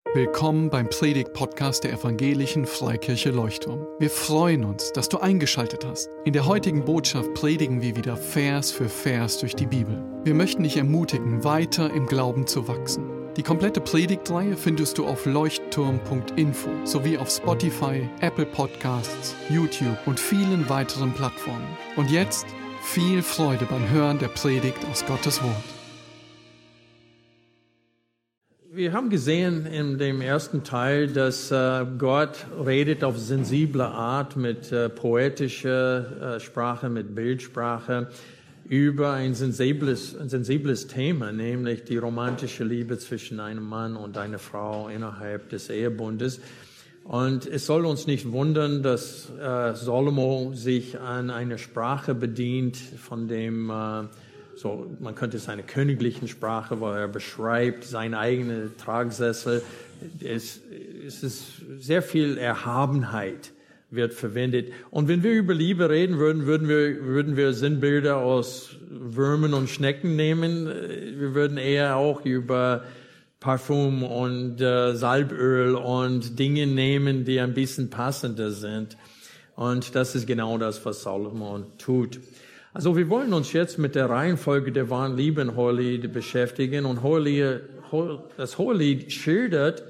Willkommen beim Predigt-Podcast der Evangelischen Freikirche Leuchtturm. Wir freuen uns, dass du eingeschaltet hast. In der heutigen Botschaft predigen wir wieder Vers für Vers durch die Bibel. Wir möchten dich ermutigen, weiter im Glauben zu wachsen. Die komplette Predigtreihe findest du auf leuchtturm.info sowie auf Spotify, Apple Podcasts, YouTube und vielen weiteren Plattformen. Und jetzt viel Freude beim Hören der Predigt aus Gottes Wort. Wir haben gesehen in dem ersten Teil, dass Gott redet auf sensible Art mit poetischer Sprache, mit Bildsprache über ein sensibles Thema, nämlich die romantische Liebe zwischen einem Mann und einer Frau innerhalb des Ehebundes. Und es soll uns nicht wundern, dass Salomo sich an einer Sprache bedient, von dem man könnte es eine königlichen Sprache, wo er beschreibt seine eigene Tragsessel. Es ist sehr viel Erhabenheit wird verwendet. Und wenn wir über Liebe reden würden wir Sinnbilder aus Würmern und Schnecken nehmen. Wir würden eher auch über Parfum und Salböl und Dinge nehmen, die ein bisschen passender sind. Und das ist genau das, was Salomon tut. Also wir wollen uns jetzt mit der Reihenfolge der wahren Liebe in Hohelied beschäftigen. Und das Hohelied schildert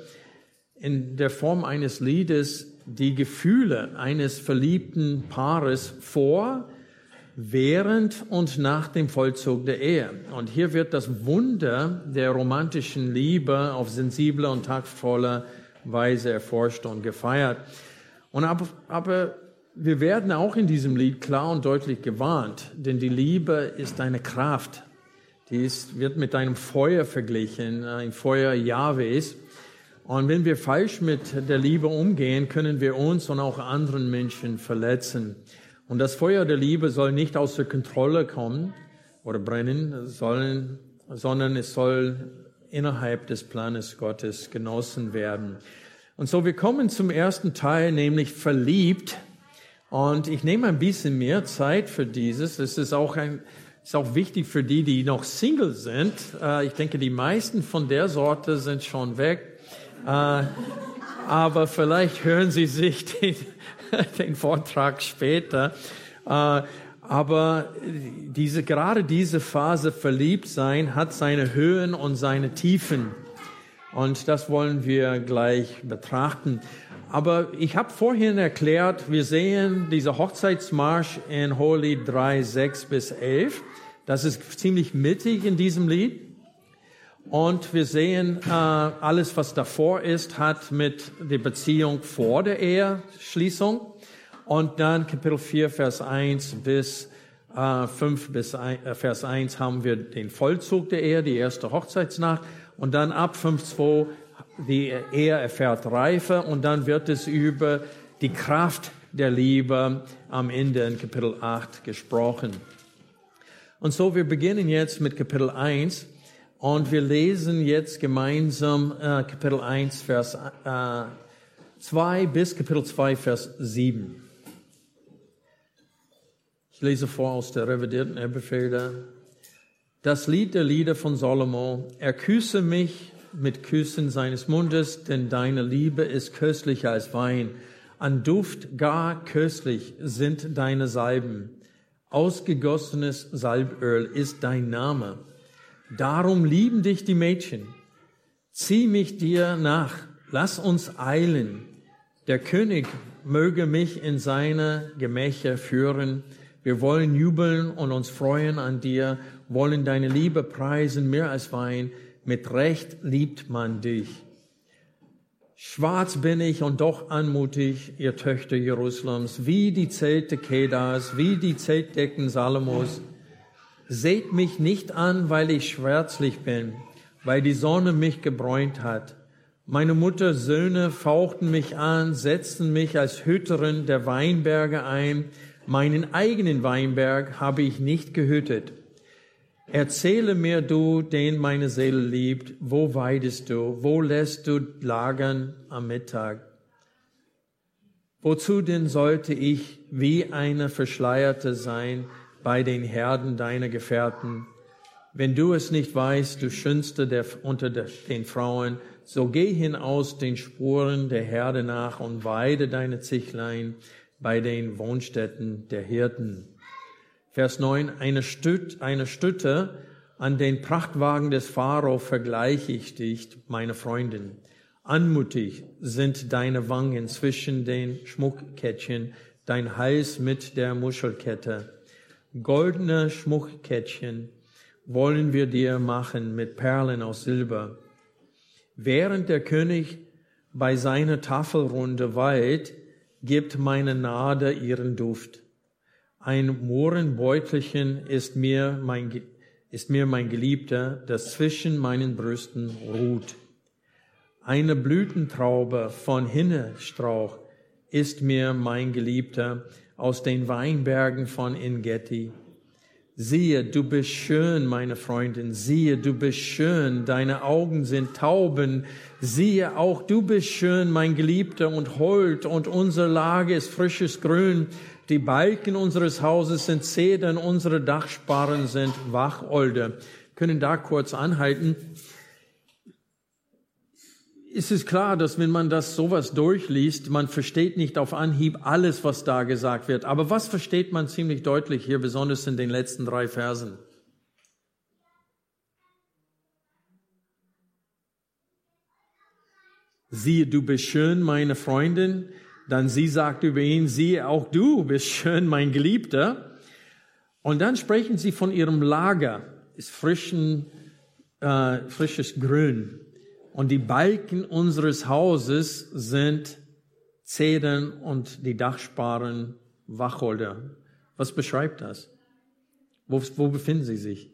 in der Form eines Liedes die Gefühle eines verliebten Paares vor, während und nach dem Vollzug der Ehe. Und hier wird das Wunder der romantischen Liebe auf sensible und taktvolle Weise erforscht und gefeiert. Und aber wir werden auch in diesem Lied klar und deutlich gewarnt, denn die Liebe ist eine Kraft. Wird mit einem Feuer verglichen, ein Feuer Jahwes. Und wenn wir falsch mit der Liebe umgehen, können wir uns und auch anderen Menschen verletzen. Und das Feuer der Liebe soll nicht außer Kontrolle kommen oder brennen, sondern es soll innerhalb des Planes Gottes genossen werden. Und so, wir kommen zum ersten Teil, nämlich verliebt. Und ich nehme ein bisschen mehr Zeit für dieses. Es ist auch wichtig für die noch Single sind. Ich denke, die meisten von der Sorte sind schon weg. Aber vielleicht hören Sie sich den Vortrag später. Aber gerade diese Phase verliebt sein hat seine Höhen und seine Tiefen. Und das wollen wir gleich betrachten. Aber ich habe vorhin erklärt, wir sehen diese Hochzeitsmarsch in Hohelied 3, 6 bis 11. Das ist ziemlich mittig in diesem Lied. Und wir sehen, alles, was davor ist, hat mit der Beziehung vor der Eheschließung. Und dann Kapitel 4, Vers 1 bis 5 bis Vers 1 haben wir den Vollzug der Ehe, die erste Hochzeitsnacht. Und dann ab 5,2 die Ehe erfährt Reife und dann wird es über die Kraft der Liebe am Ende in Kapitel 8 gesprochen. Und so, wir beginnen jetzt mit Kapitel 1 und wir lesen jetzt gemeinsam Kapitel 1, Vers 2 bis Kapitel 2, Vers 7. Ich lese vor aus der revidierten Elberfelder. Das Lied der Lieder von Salomo. Erküsse mich mit Küssen seines Mundes, denn deine Liebe ist köstlicher als Wein. An Duft gar köstlich sind deine Salben. Ausgegossenes Salböl ist dein Name. Darum lieben dich die Mädchen. Zieh mich dir nach, lass uns eilen. Der König möge mich in seine Gemächer führen. Wir wollen jubeln und uns freuen an dir, wollen deine Liebe preisen mehr als Wein. Mit Recht liebt man dich. Schwarz bin ich und doch anmutig, ihr Töchter Jerusalems, wie die Zelte Kedars, wie die Zeltdecken Salomos. Seht mich nicht an, weil ich schwärzlich bin, weil die Sonne mich gebräunt hat. Meine Mutters Söhne fauchten mich an, setzten mich als Hüterin der Weinberge ein. Meinen eigenen Weinberg habe ich nicht gehütet. Erzähle mir du, den meine Seele liebt, wo weidest du, wo lässt du lagern am Mittag? Wozu denn sollte ich wie eine Verschleierte sein bei den Herden deiner Gefährten? Wenn du es nicht weißt, du Schönste unter den Frauen, So geh hinaus den Spuren der Herde nach und weide deine Zichlein bei den Wohnstätten der Hirten. Vers 9, eine Stütte an den Prachtwagen des Pharao vergleiche ich dich, meine Freundin. Anmutig sind deine Wangen zwischen den Schmuckkettchen, dein Hals mit der Muschelkette. Goldene Schmuckkettchen wollen wir dir machen mit Perlen aus Silber. Während der König bei seiner Tafelrunde weilt, gibt meine Nade ihren Duft. Ein Mohrenbeutelchen ist mir mein Geliebter, das zwischen meinen Brüsten ruht. Eine Blütentraube von Hinnestrauch ist mir mein Geliebter aus den Weinbergen von Engedi. Siehe, du bist schön, meine Freundin, siehe, du bist schön, deine Augen sind Tauben, siehe, auch du bist schön, mein Geliebter, und hold, und unsere Lage ist frisches Grün, die Balken unseres Hauses sind Zedern, unsere Dachsparren sind Wacholder. Können da kurz anhalten. Es ist klar, dass wenn man das sowas durchliest, man versteht nicht auf Anhieb alles, was da gesagt wird. Aber was versteht man ziemlich deutlich hier, besonders in den letzten 3 Versen? Siehe, du bist schön, meine Freundin. Dann sie sagt über ihn, siehe, auch du bist schön, mein Geliebter. Und dann sprechen sie von ihrem Lager, ist frisches Grün. Und die Balken unseres Hauses sind Zedern und die Dachsparren Wacholder. Was beschreibt das? Wo befinden sie sich?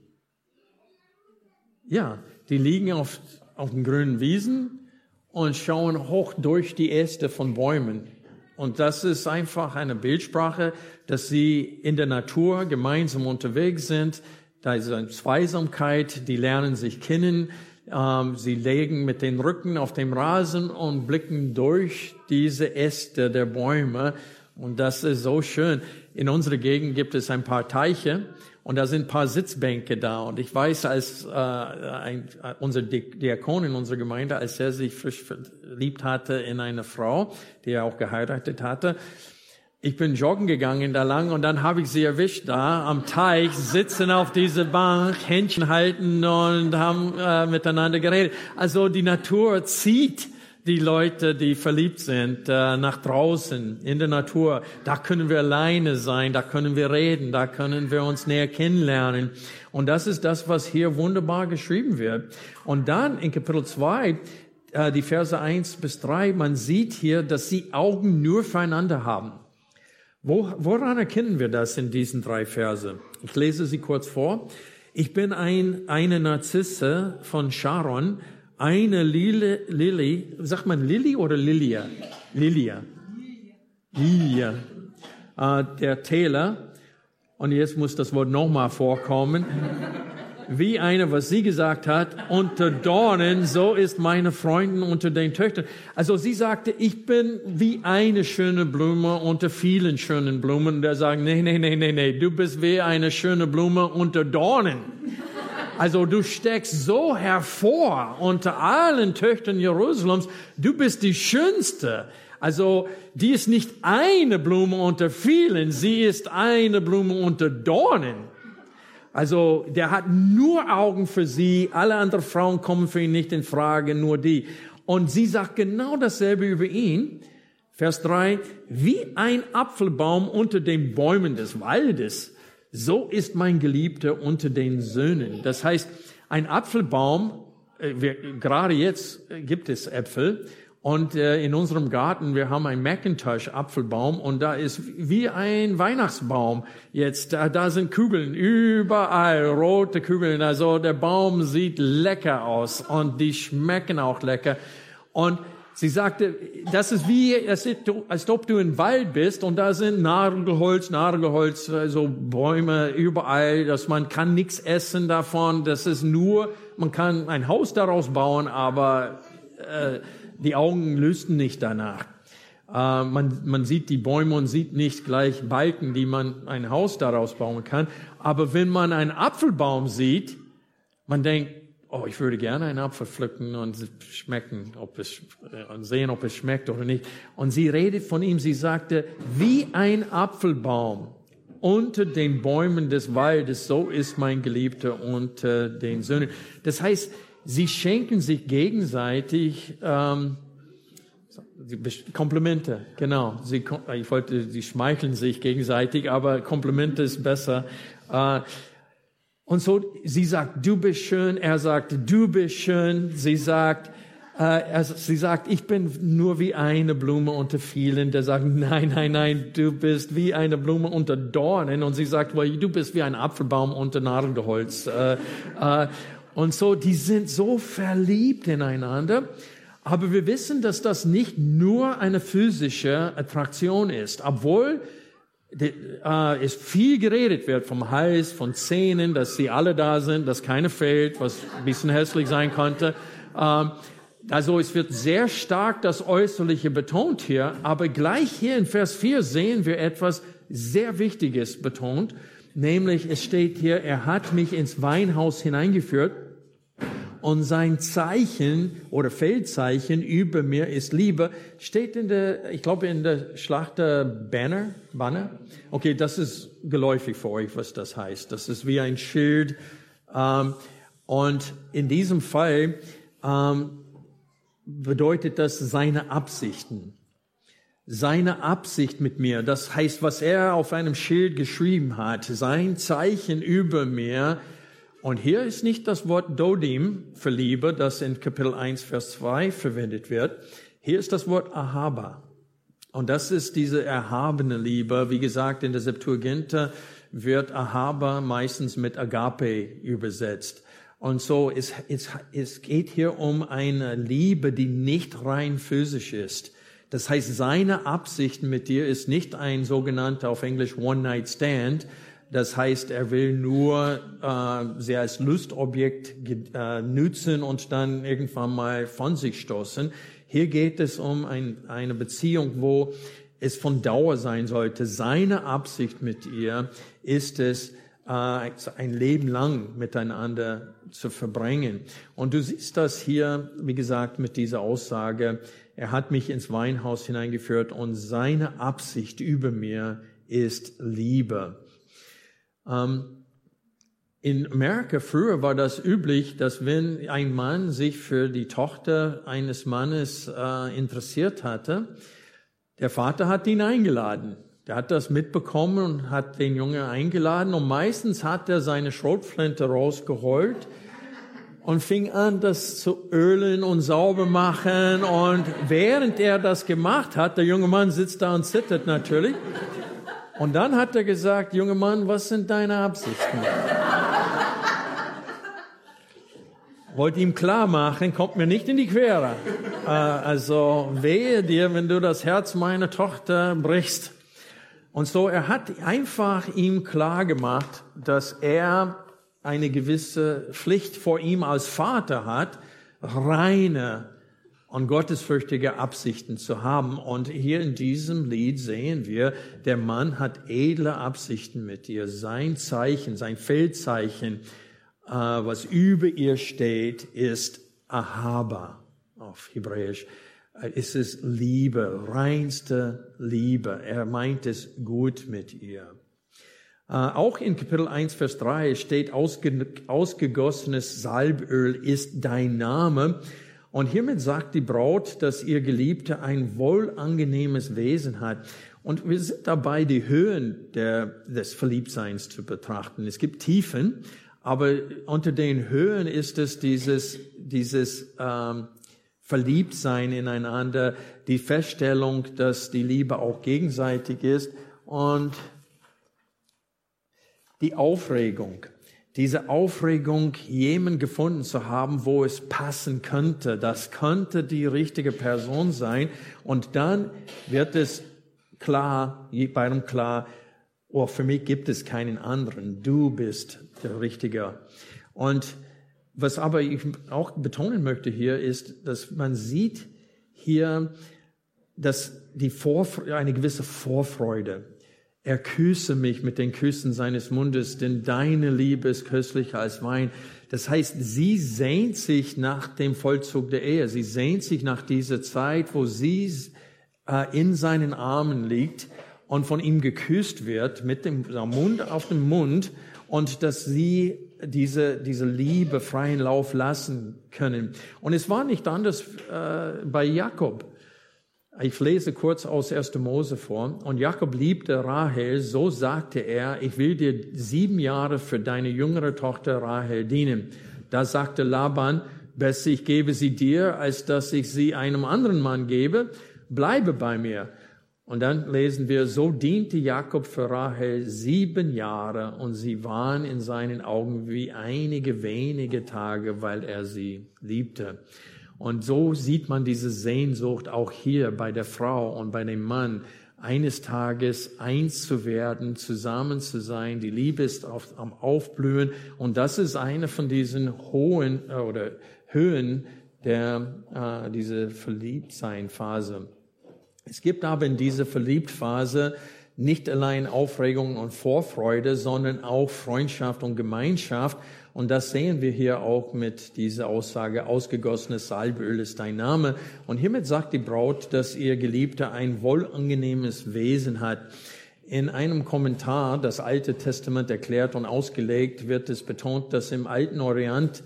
Ja, die liegen auf den grünen Wiesen und schauen hoch durch die Äste von Bäumen. Und das ist einfach eine Bildsprache, dass sie in der Natur gemeinsam unterwegs sind. Da ist eine Zweisamkeit, die lernen sich kennen. Sie legen mit den Rücken auf dem Rasen und blicken durch diese Äste der Bäume. Und das ist so schön. In unserer Gegend gibt es ein paar Teiche und da sind ein paar Sitzbänke da. Und ich weiß, als unser Diakon in unserer Gemeinde, als er sich frisch verliebt hatte in eine Frau, die er auch geheiratet hatte, ich bin joggen gegangen da lang und dann habe ich sie erwischt da am Teich, sitzen auf dieser Bank, Händchen halten und haben miteinander geredet. Also die Natur zieht die Leute, die verliebt sind, nach draußen in der Natur. Da können wir alleine sein, da können wir reden, da können wir uns näher kennenlernen. Und das ist das, was hier wunderbar geschrieben wird. Und dann in Kapitel 2, die Verse 1 bis 3, man sieht hier, dass sie Augen nur füreinander haben. Woran erkennen wir das in diesen 3 Verse? Ich lese sie kurz vor. Ich bin eine Narzisse von Sharon, eine Lili, sagt man Lili oder Lilia? Lilia. Der Täler. Und jetzt muss das Wort nochmal vorkommen. Wie eine, was sie gesagt hat, unter Dornen, so ist meine Freundin unter den Töchtern. Also sie sagte, ich bin wie eine schöne Blume unter vielen schönen Blumen. Und der sagt, nee, du bist wie eine schöne Blume unter Dornen. Also du steckst so hervor unter allen Töchtern Jerusalems. Du bist die Schönste. Also die ist nicht eine Blume unter vielen, sie ist eine Blume unter Dornen. Also der hat nur Augen für sie, alle anderen Frauen kommen für ihn nicht in Frage, nur die. Und sie sagt genau dasselbe über ihn. Vers 3, wie ein Apfelbaum unter den Bäumen des Waldes, so ist mein Geliebter unter den Söhnen. Das heißt, ein Apfelbaum, gerade jetzt gibt es Äpfel, und in unserem Garten, wir haben einen Macintosh-Apfelbaum und da ist wie ein Weihnachtsbaum jetzt. Da sind Kugeln, überall rote Kugeln. Also der Baum sieht lecker aus und die schmecken auch lecker. Und sie sagte, das ist wie, als ob du im Wald bist und da sind Nadelholz, also Bäume überall, dass man kann nichts essen davon. Das ist nur, man kann ein Haus daraus bauen, aber die Augen lüsten nicht danach. Man sieht die Bäume und sieht nicht gleich Balken, die man ein Haus daraus bauen kann. Aber wenn man einen Apfelbaum sieht, man denkt, ich würde gerne einen Apfel pflücken und schmecken, und sehen, ob es schmeckt oder nicht. Und sie redet von ihm, sie sagte, wie ein Apfelbaum unter den Bäumen des Waldes, so ist mein Geliebter unter den Söhnen. Das heißt, sie schenken sich gegenseitig Komplimente, genau. Sie schmeicheln sich gegenseitig, aber Komplimente ist besser. Und so, sie sagt, du bist schön. Er sagt, du bist schön. Sie sagt, ich bin nur wie eine Blume unter vielen. Der sagt, nein, du bist wie eine Blume unter Dornen. Und sie sagt, du bist wie ein Apfelbaum unter Nadelholz. Und so, die sind so verliebt ineinander. Aber wir wissen, dass das nicht nur eine physische Attraktion ist, obwohl es viel geredet wird vom Hals, von Zähnen, dass sie alle da sind, dass keine fehlt, was ein bisschen hässlich sein konnte. Also es wird sehr stark das Äußerliche betont hier, aber gleich hier in Vers 4 sehen wir etwas sehr Wichtiges betont, nämlich es steht hier, er hat mich ins Weinhaus hineingeführt. Und sein Zeichen oder Feldzeichen über mir ist Liebe, steht in der Schlachter Banner. Okay, das ist geläufig für euch, was das heißt. Das ist wie ein Schild. Und in diesem Fall bedeutet das seine Absichten. Seine Absicht mit mir, das heißt, was er auf einem Schild geschrieben hat, sein Zeichen über mir. Und hier ist nicht das Wort Dodim für Liebe, das in Kapitel 1, Vers 2 verwendet wird. Hier ist das Wort Ahaba. Und das ist diese erhabene Liebe. Wie gesagt, in der Septuaginta wird Ahaba meistens mit Agape übersetzt. Und so, es geht hier um eine Liebe, die nicht rein physisch ist. Das heißt, seine Absicht mit dir ist nicht ein sogenannter, auf Englisch, One-Night-Stand. Das heißt, er will nur sie als Lustobjekt nützen und dann irgendwann mal von sich stoßen. Hier geht es um eine Beziehung, wo es von Dauer sein sollte. Seine Absicht mit ihr ist es, ein Leben lang miteinander zu verbringen. Und du siehst das hier, wie gesagt, mit dieser Aussage, er hat mich ins Weinhaus hineingeführt und seine Absicht über mir ist Liebe. In Amerika früher war das üblich, dass wenn ein Mann sich für die Tochter eines Mannes interessiert hatte, der Vater hat ihn eingeladen. Der hat das mitbekommen und hat den Jungen eingeladen und meistens hat er seine Schrotflinte rausgeholt und fing an, das zu ölen und sauber machen. Und während er das gemacht hat, der junge Mann sitzt da und zittert natürlich. Und dann hat er gesagt, junger Mann, was sind deine Absichten? Wollte ihm klar machen, kommt mir nicht in die Quere. Also wehe dir, wenn du das Herz meiner Tochter brichst. Und so, er hat einfach ihm klar gemacht, dass er eine gewisse Pflicht vor ihm als Vater hat, reine und gottesfürchtige Absichten zu haben. Und hier in diesem Lied sehen wir, der Mann hat edle Absichten mit ihr. Sein Zeichen, sein Feldzeichen, was über ihr steht, ist Ahaba auf Hebräisch. Es ist Liebe, reinste Liebe. Er meint es gut mit ihr. Auch in Kapitel 1, Vers 3 steht, ausgegossenes Salböl ist dein Name. Und hiermit sagt die Braut, dass ihr Geliebter ein wohlangenehmes Wesen hat. Und wir sind dabei, die Höhen des Verliebtseins zu betrachten. Es gibt Tiefen, aber unter den Höhen ist es dieses Verliebtsein ineinander, die Feststellung, dass die Liebe auch gegenseitig ist und die Aufregung. Diese Aufregung, jemanden gefunden zu haben, wo es passen könnte. Das könnte die richtige Person sein. Und dann wird es beidem klar, oh, für mich gibt es keinen anderen. Du bist der Richtige. Und was aber ich auch betonen möchte hier ist, dass man sieht hier, dass eine gewisse Vorfreude. Er küsse mich mit den Küssen seines Mundes, denn deine Liebe ist köstlicher als Wein. Das heißt, sie sehnt sich nach dem Vollzug der Ehe. Sie sehnt sich nach dieser Zeit, wo sie in seinen Armen liegt und von ihm geküsst wird, mit dem Mund auf dem Mund, und dass sie diese Liebe freien Lauf lassen können. Und es war nicht anders bei Jakob. Ich lese kurz aus 1. Mose vor. Und Jakob liebte Rahel, so sagte er, ich will dir 7 Jahre für deine jüngere Tochter Rahel dienen. Da sagte Laban, besser ich gebe sie dir, als dass ich sie einem anderen Mann gebe. Bleibe bei mir. Und dann lesen wir, so diente Jakob für Rahel 7 Jahre und sie waren in seinen Augen wie einige wenige Tage, weil er sie liebte. Und so sieht man diese Sehnsucht auch hier bei der Frau und bei dem Mann, eines Tages eins zu werden, zusammen zu sein. Die Liebe ist am Aufblühen. Und das ist eine von diesen hohen oder Höhen diese Verliebtsein-Phase. Es gibt aber in dieser Verliebtphase nicht allein Aufregung und Vorfreude, sondern auch Freundschaft und Gemeinschaft. Und das sehen wir hier auch mit dieser Aussage, ausgegossenes Salböl ist dein Name. Und hiermit sagt die Braut, dass ihr Geliebter ein wohlangenehmes Wesen hat. In einem Kommentar, das Alte Testament erklärt und ausgelegt, wird es betont, dass im alten Orient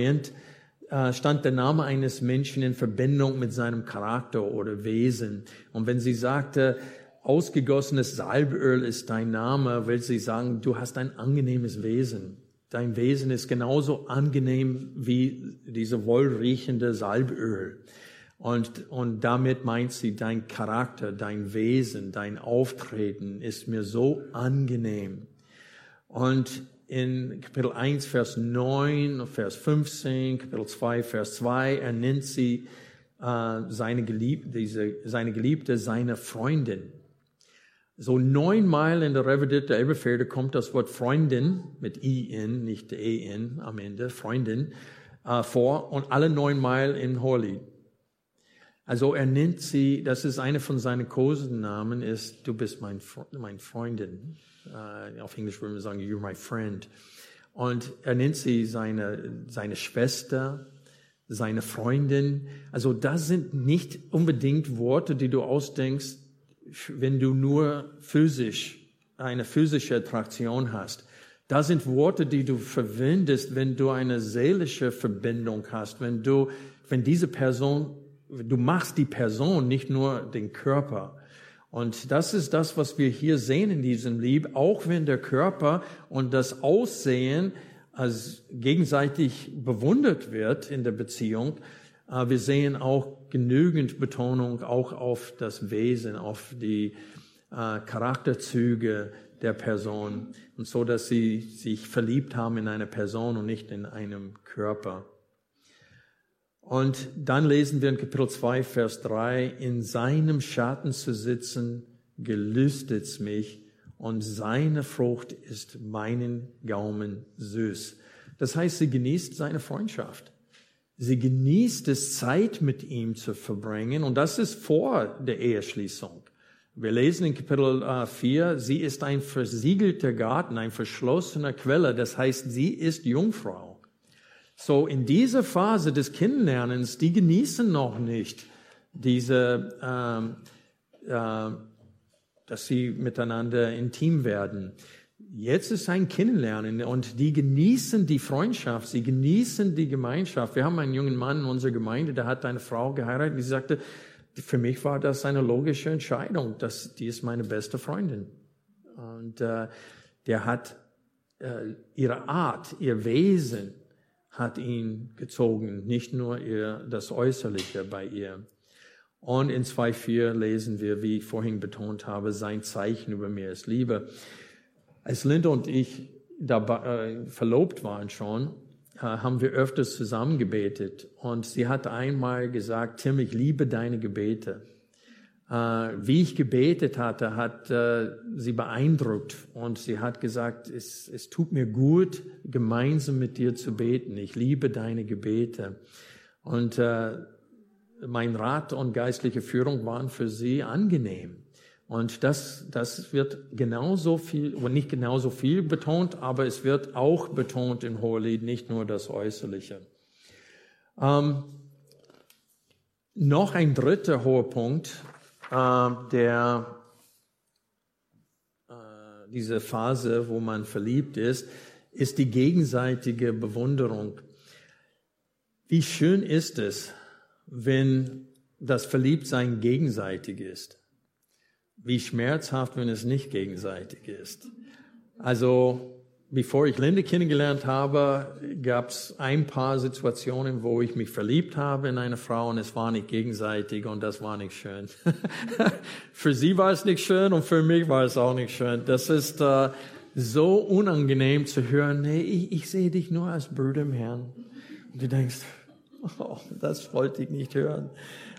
stand der Name eines Menschen in Verbindung mit seinem Charakter oder Wesen. Und wenn sie sagte, ausgegossenes Salböl ist dein Name, will sie sagen, du hast ein angenehmes Wesen. Dein Wesen ist genauso angenehm wie diese wohlriechende Salböl. Und damit meint sie, dein Charakter, dein Wesen, dein Auftreten ist mir so angenehm. Und in Kapitel 1, Vers 9, Vers 15, Kapitel 2, Vers 2, er nennt sie seine Geliebte, seine Freundin. So 9-mal in der Revue der Elberfelder kommt das Wort Freundin mit I-N, nicht E-N am Ende, Freundin, vor, und alle 9-mal im Hohelied. Also er nennt sie, das ist eine von seinen Kosenamen, ist, du bist mein Freundin. Auf Englisch würde man sagen, you're my friend. Und er nennt sie seine Schwester, seine Freundin. Also das sind nicht unbedingt Worte, die du ausdenkst, wenn du nur eine physische Attraktion hast. Das sind Worte, die du verwendest, wenn du eine seelische Verbindung hast, du machst die Person, nicht nur den Körper. Und das ist das, was wir hier sehen in diesem Lied, auch wenn der Körper und das Aussehen als gegenseitig bewundert wird in der Beziehung, wir sehen auch genügend Betonung auch auf das Wesen, auf die Charakterzüge der Person, und so, dass sie sich verliebt haben in eine Person und nicht in einem Körper. Und dann lesen wir in Kapitel 2, Vers 3, in seinem Schatten zu sitzen, gelüstet's mich, und seine Frucht ist meinen Gaumen süß. Das heißt, sie genießt seine Freundschaft. Sie genießt es, Zeit mit ihm zu verbringen, und das ist vor der Eheschließung. Wir lesen in Kapitel 4, sie ist ein versiegelter Garten, ein verschlossener Quelle, das heißt, sie ist Jungfrau. So in dieser Phase des Kennenlernens, die genießen noch nicht dass sie miteinander intim werden. Jetzt ist ein Kennenlernen, und die genießen die Freundschaft, sie genießen die Gemeinschaft. Wir haben einen jungen Mann in unserer Gemeinde, der hat eine Frau geheiratet, die sagte, für mich war das eine logische Entscheidung, die ist meine beste Freundin. Und der hat ihre Art, ihr Wesen hat ihn gezogen, nicht nur das Äußerliche bei ihr. Und in 2,4 lesen wir, wie ich vorhin betont habe, sein Zeichen über mir ist Liebe. Als Linda und ich verlobt waren schon, haben wir öfters zusammen gebetet. Und sie hat einmal gesagt, Tim, ich liebe deine Gebete. Wie ich gebetet hatte, hat sie beeindruckt. Und sie hat gesagt, es tut mir gut, gemeinsam mit dir zu beten. Ich liebe deine Gebete. Und mein Rat und geistliche Führung waren für sie angenehm. Und das wird genauso viel, oder nicht genauso viel betont, aber es wird auch betont im Hohelied, nicht nur das Äußerliche. Noch ein dritter hoher Punkt, diese Phase, wo man verliebt ist die gegenseitige Bewunderung. Wie schön ist es, wenn das Verliebtsein gegenseitig ist. Wie schmerzhaft, wenn es nicht gegenseitig ist. Also, bevor ich Linde kennengelernt habe, gab es ein paar Situationen, wo ich mich verliebt habe in eine Frau und es war nicht gegenseitig und das war nicht schön. Für sie war es nicht schön und für mich war es auch nicht schön. Das ist so unangenehm zu hören, nee, ich sehe dich nur als Bruder im Herrn. Und du denkst, oh, das wollte ich nicht hören.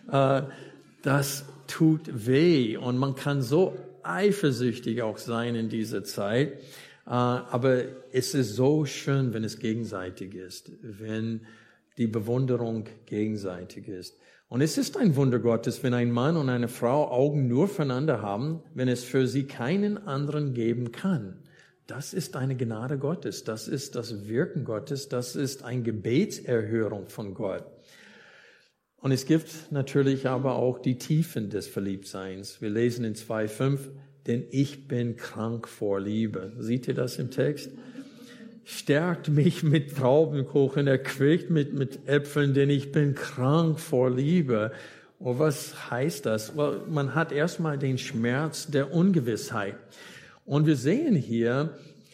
Das tut weh und man kann so eifersüchtig auch sein in dieser Zeit. Aber es ist so schön, wenn es gegenseitig ist, wenn die Bewunderung gegenseitig ist. Und es ist ein Wunder Gottes, wenn ein Mann und eine Frau Augen nur füreinander haben, wenn es für sie keinen anderen geben kann. Das ist eine Gnade Gottes, das ist das Wirken Gottes, das ist eine Gebetserhörung von Gott. Und es gibt natürlich aber auch die Tiefen des Verliebtseins. Wir lesen in 2,5, denn ich bin krank vor Liebe. Seht ihr das im Text? Stärkt mich mit Traubenkuchen, erquickt mit Äpfeln, denn ich bin krank vor Liebe. Und was heißt das? Well, man hat erstmal den Schmerz der Ungewissheit. Und wir sehen hier,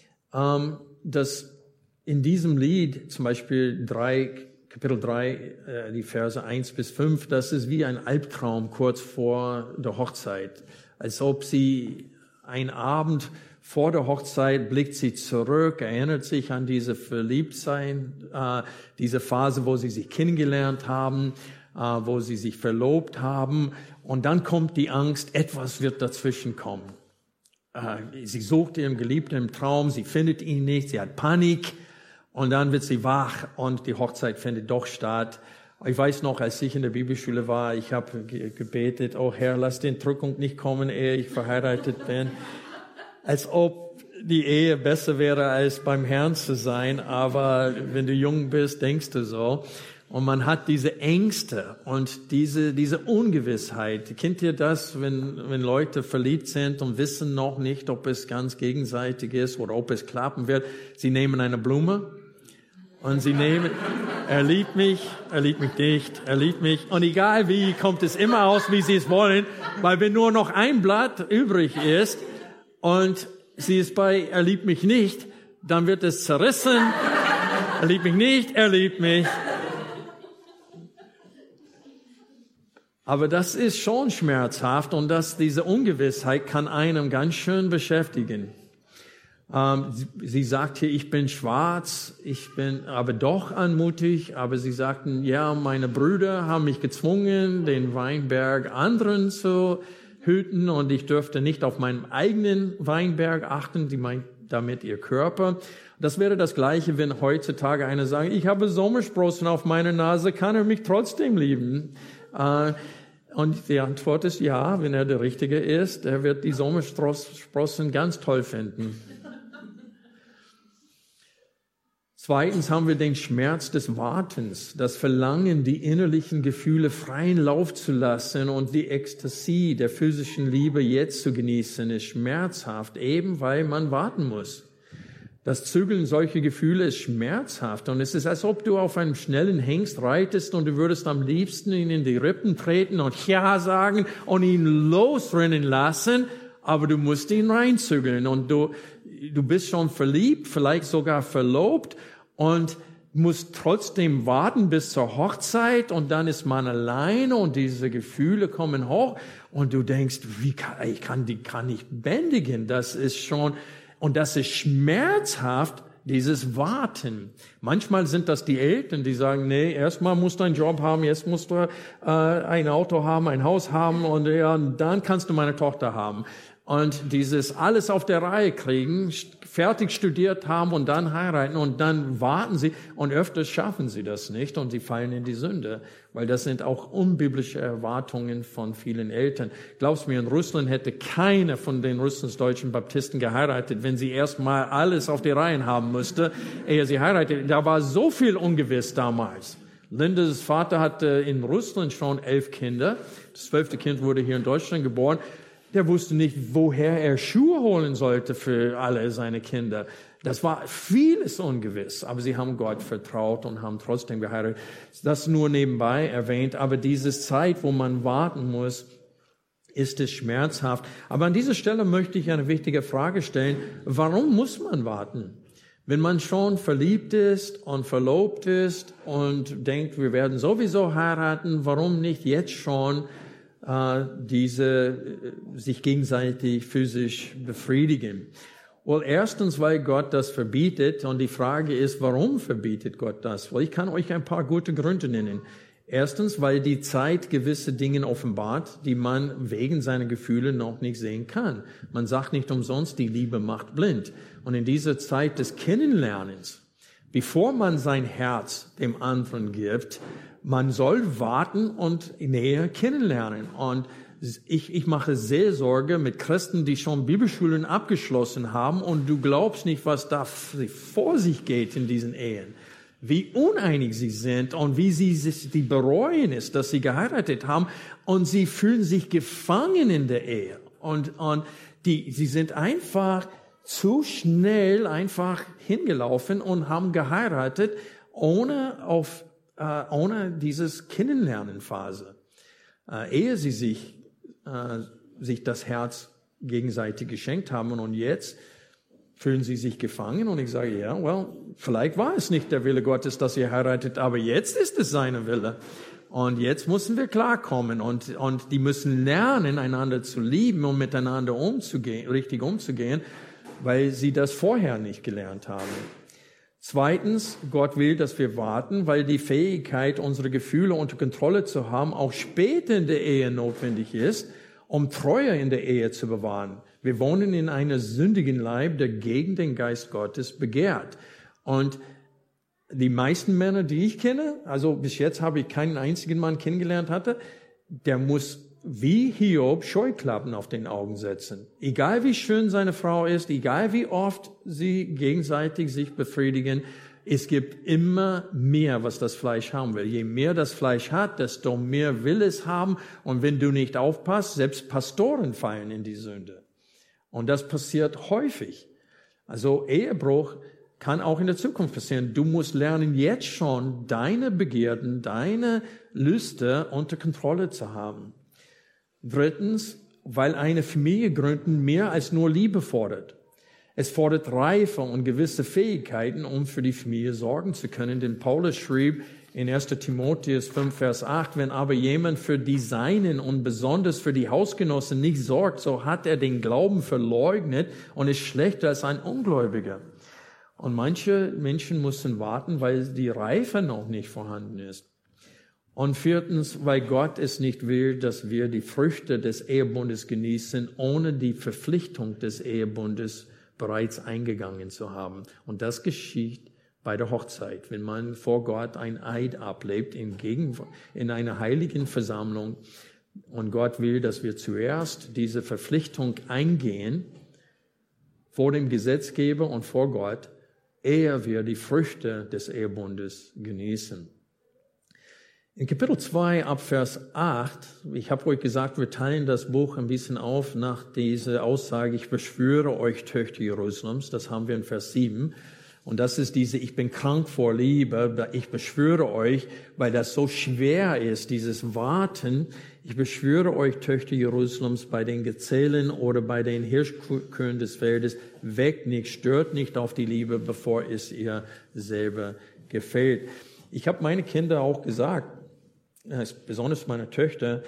dass in diesem Lied, zum Beispiel Kapitel 3, die Verse 1 bis 5, das ist wie ein Albtraum kurz vor der Hochzeit. Als ob sie einen Abend vor der Hochzeit blickt sie zurück, erinnert sich an diese Verliebtsein, diese Phase, wo sie sich kennengelernt haben, wo sie sich verlobt haben. Und dann kommt die Angst, etwas wird dazwischen kommen. Sie sucht ihren Geliebten im Traum, sie findet ihn nicht, sie hat Panik und dann wird sie wach und die Hochzeit findet doch statt. Ich weiß noch, als ich in der Bibelschule war, ich habe gebetet, oh Herr, lass die Entrückung nicht kommen, ehe ich verheiratet bin. Als ob die Ehe besser wäre, als beim Herrn zu sein, aber wenn du jung bist, denkst du so. Und man hat diese Ängste und diese Ungewissheit. Kennt ihr das, wenn Leute verliebt sind und wissen noch nicht, ob es ganz gegenseitig ist oder ob es klappen wird? Sie nehmen eine Blume und sie nehmen, er liebt mich nicht, er liebt mich. Und egal wie, kommt es immer aus, wie sie es wollen, weil wenn nur noch ein Blatt übrig ist und sie ist bei, er liebt mich nicht, dann wird es zerrissen. Er liebt mich nicht, er liebt mich. Aber das ist schon schmerzhaft und diese Ungewissheit kann einem ganz schön beschäftigen. Sie sagt hier, ich bin schwarz, ich bin aber doch anmutig, aber sie sagten, ja, meine Brüder haben mich gezwungen, den Weinberg anderen zu hüten und ich dürfte nicht auf meinen eigenen Weinberg achten, sie meint damit ihr Körper. Das wäre das Gleiche, wenn heutzutage einer sagt, ich habe Sommersprossen auf meiner Nase, kann er mich trotzdem lieben? Und die Antwort ist ja, wenn er der Richtige ist, er wird die Sommersprossen ganz toll finden. Zweitens haben wir den Schmerz des Wartens, das Verlangen, die innerlichen Gefühle freien Lauf zu lassen und die Ekstasie der physischen Liebe jetzt zu genießen, ist schmerzhaft, eben weil man warten muss. Das Zügeln solcher Gefühle ist schmerzhaft und es ist, als ob du auf einem schnellen Hengst reitest und du würdest am liebsten ihn in die Rippen treten und ja sagen und ihn losrennen lassen, aber du musst ihn reinzügeln und du bist schon verliebt, vielleicht sogar verlobt und musst trotzdem warten bis zur Hochzeit und dann ist man alleine und diese Gefühle kommen hoch und du denkst, ich kann nicht bändigen, das ist schon... Und das ist schmerzhaft, dieses Warten. Manchmal sind das die Eltern, die sagen, nee, erstmal musst du einen Job haben, jetzt musst du ein Auto haben, ein Haus haben und ja, dann kannst du meine Tochter haben. Und dieses alles auf der Reihe kriegen, fertig studiert haben und dann heiraten und dann warten sie und öfters schaffen sie das nicht und sie fallen in die Sünde, weil das sind auch unbiblische Erwartungen von vielen Eltern. Glaubst mir, in Russland hätte keiner von den russlandsdeutschen Baptisten geheiratet, wenn sie erstmal alles auf die Reihen haben müsste, ehe sie heiratet. Da war so viel ungewiss damals. Lindas Vater hatte in Russland schon 11 Kinder. Das 12. Kind wurde hier in Deutschland geboren. Der wusste nicht, woher er Schuhe holen sollte für alle seine Kinder. Das war vieles ungewiss, aber sie haben Gott vertraut und haben trotzdem geheiratet. Das nur nebenbei erwähnt, aber diese Zeit, wo man warten muss, ist es schmerzhaft. Aber an dieser Stelle möchte ich eine wichtige Frage stellen. Warum muss man warten? Wenn man schon verliebt ist und verlobt ist und denkt, wir werden sowieso heiraten, warum nicht jetzt schon sich gegenseitig physisch befriedigen? Well, erstens, weil Gott das verbietet, und die Frage ist, warum verbietet Gott das? Well, ich kann euch ein paar gute Gründe nennen. Erstens, weil die Zeit gewisse Dinge offenbart, die man wegen seiner Gefühle noch nicht sehen kann. Man sagt nicht umsonst, die Liebe macht blind. Und in dieser Zeit des Kennenlernens, bevor man sein Herz dem anderen gibt, man soll warten und näher kennenlernen. Und ich mache Seelsorge mit Christen, die schon Bibelschulen abgeschlossen haben, und du glaubst nicht, was da vor sich geht in diesen Ehen. Wie uneinig sie sind und wie die bereuen es, dass sie geheiratet haben, und sie fühlen sich gefangen in der Ehe. Und sie sind einfach zu schnell einfach hingelaufen und haben geheiratet, ohne dieses Kennenlernenphase. Ehe sie sich das Herz gegenseitig geschenkt haben, und jetzt fühlen sie sich gefangen, und ich sage, ja, well, vielleicht war es nicht der Wille Gottes, dass ihr heiratet, aber jetzt ist es seine Wille. Und jetzt müssen wir klarkommen, und die müssen lernen, einander zu lieben und miteinander richtig umzugehen, weil sie das vorher nicht gelernt haben. Zweitens, Gott will, dass wir warten, weil die Fähigkeit, unsere Gefühle unter Kontrolle zu haben, auch später in der Ehe notwendig ist, um Treue in der Ehe zu bewahren. Wir wohnen in einem sündigen Leib, der gegen den Geist Gottes begehrt. Und die meisten Männer, die ich kenne, also bis jetzt habe ich keinen einzigen Mann kennengelernt hatte, der muss wie Hiob Scheuklappen auf den Augen setzen. Egal wie schön seine Frau ist, egal wie oft sie gegenseitig sich befriedigen, es gibt immer mehr, was das Fleisch haben will. Je mehr das Fleisch hat, desto mehr will es haben. Und wenn du nicht aufpasst, selbst Pastoren fallen in die Sünde. Und das passiert häufig. Also Ehebruch kann auch in der Zukunft passieren. Du musst lernen, jetzt schon deine Begierden, deine Lüste unter Kontrolle zu haben. Drittens, weil eine Familie gründen mehr als nur Liebe fordert. Es fordert Reife und gewisse Fähigkeiten, um für die Familie sorgen zu können. Denn Paulus schrieb in 1. Timotheus 5, Vers 8, wenn aber jemand für die Seinen und besonders für die Hausgenossen nicht sorgt, so hat er den Glauben verleugnet und ist schlechter als ein Ungläubiger. Und manche Menschen müssen warten, weil die Reife noch nicht vorhanden ist. Und viertens, weil Gott es nicht will, dass wir die Früchte des Ehebundes genießen, ohne die Verpflichtung des Ehebundes bereits eingegangen zu haben. Und das geschieht bei der Hochzeit, wenn man vor Gott ein Eid ablegt in einer heiligen Versammlung. Und Gott will, dass wir zuerst diese Verpflichtung eingehen vor dem Gesetzgeber und vor Gott, ehe wir die Früchte des Ehebundes genießen. In Kapitel 2 ab Vers 8, ich habe euch gesagt, wir teilen das Buch ein bisschen auf nach dieser Aussage, ich beschwöre euch, Töchter Jerusalems, das haben wir in Vers 7. Und das ist diese, ich bin krank vor Liebe, ich beschwöre euch, weil das so schwer ist, dieses Warten. Ich beschwöre euch, Töchter Jerusalems, bei den Gazellen oder bei den Hirschkühen des Feldes, weckt nicht, stört nicht auf die Liebe, bevor es ihr selber gefällt. Ich habe meine Kinder auch gesagt, besonders meine Töchter,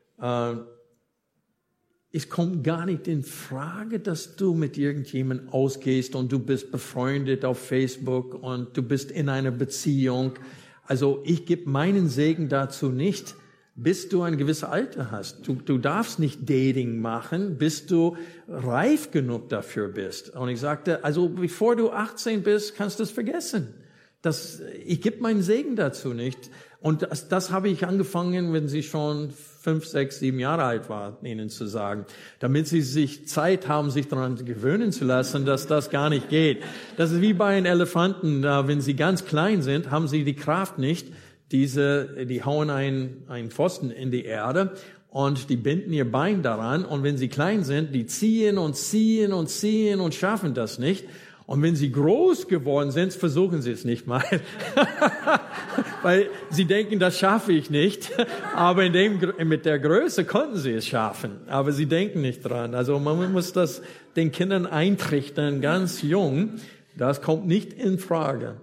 es kommt gar nicht in Frage, dass du mit irgendjemandem ausgehst und du bist befreundet auf Facebook und du bist in einer Beziehung. Also ich gebe meinen Segen dazu nicht, bis du ein gewisses Alter hast. Du darfst nicht Dating machen, bis du reif genug dafür bist. Und ich sagte, also bevor du 18 bist, kannst du es vergessen. Ich gebe meinen Segen dazu nicht. Und das habe ich angefangen, wenn sie schon 5, 6, 7 Jahre alt war, ihnen zu sagen, damit sie sich Zeit haben, sich daran gewöhnen zu lassen, dass das gar nicht geht. Das ist wie bei den Elefanten, wenn sie ganz klein sind, haben sie die Kraft nicht. Die hauen einen Pfosten in die Erde und die binden ihr Bein daran. Und wenn sie klein sind, die ziehen und ziehen und ziehen und schaffen das nicht. Und wenn sie groß geworden sind, versuchen sie es nicht mal. Weil sie denken, das schaffe ich nicht. Aber mit der Größe konnten sie es schaffen. Aber sie denken nicht dran. Also man muss das den Kindern eintrichtern, ganz jung. Das kommt nicht in Frage.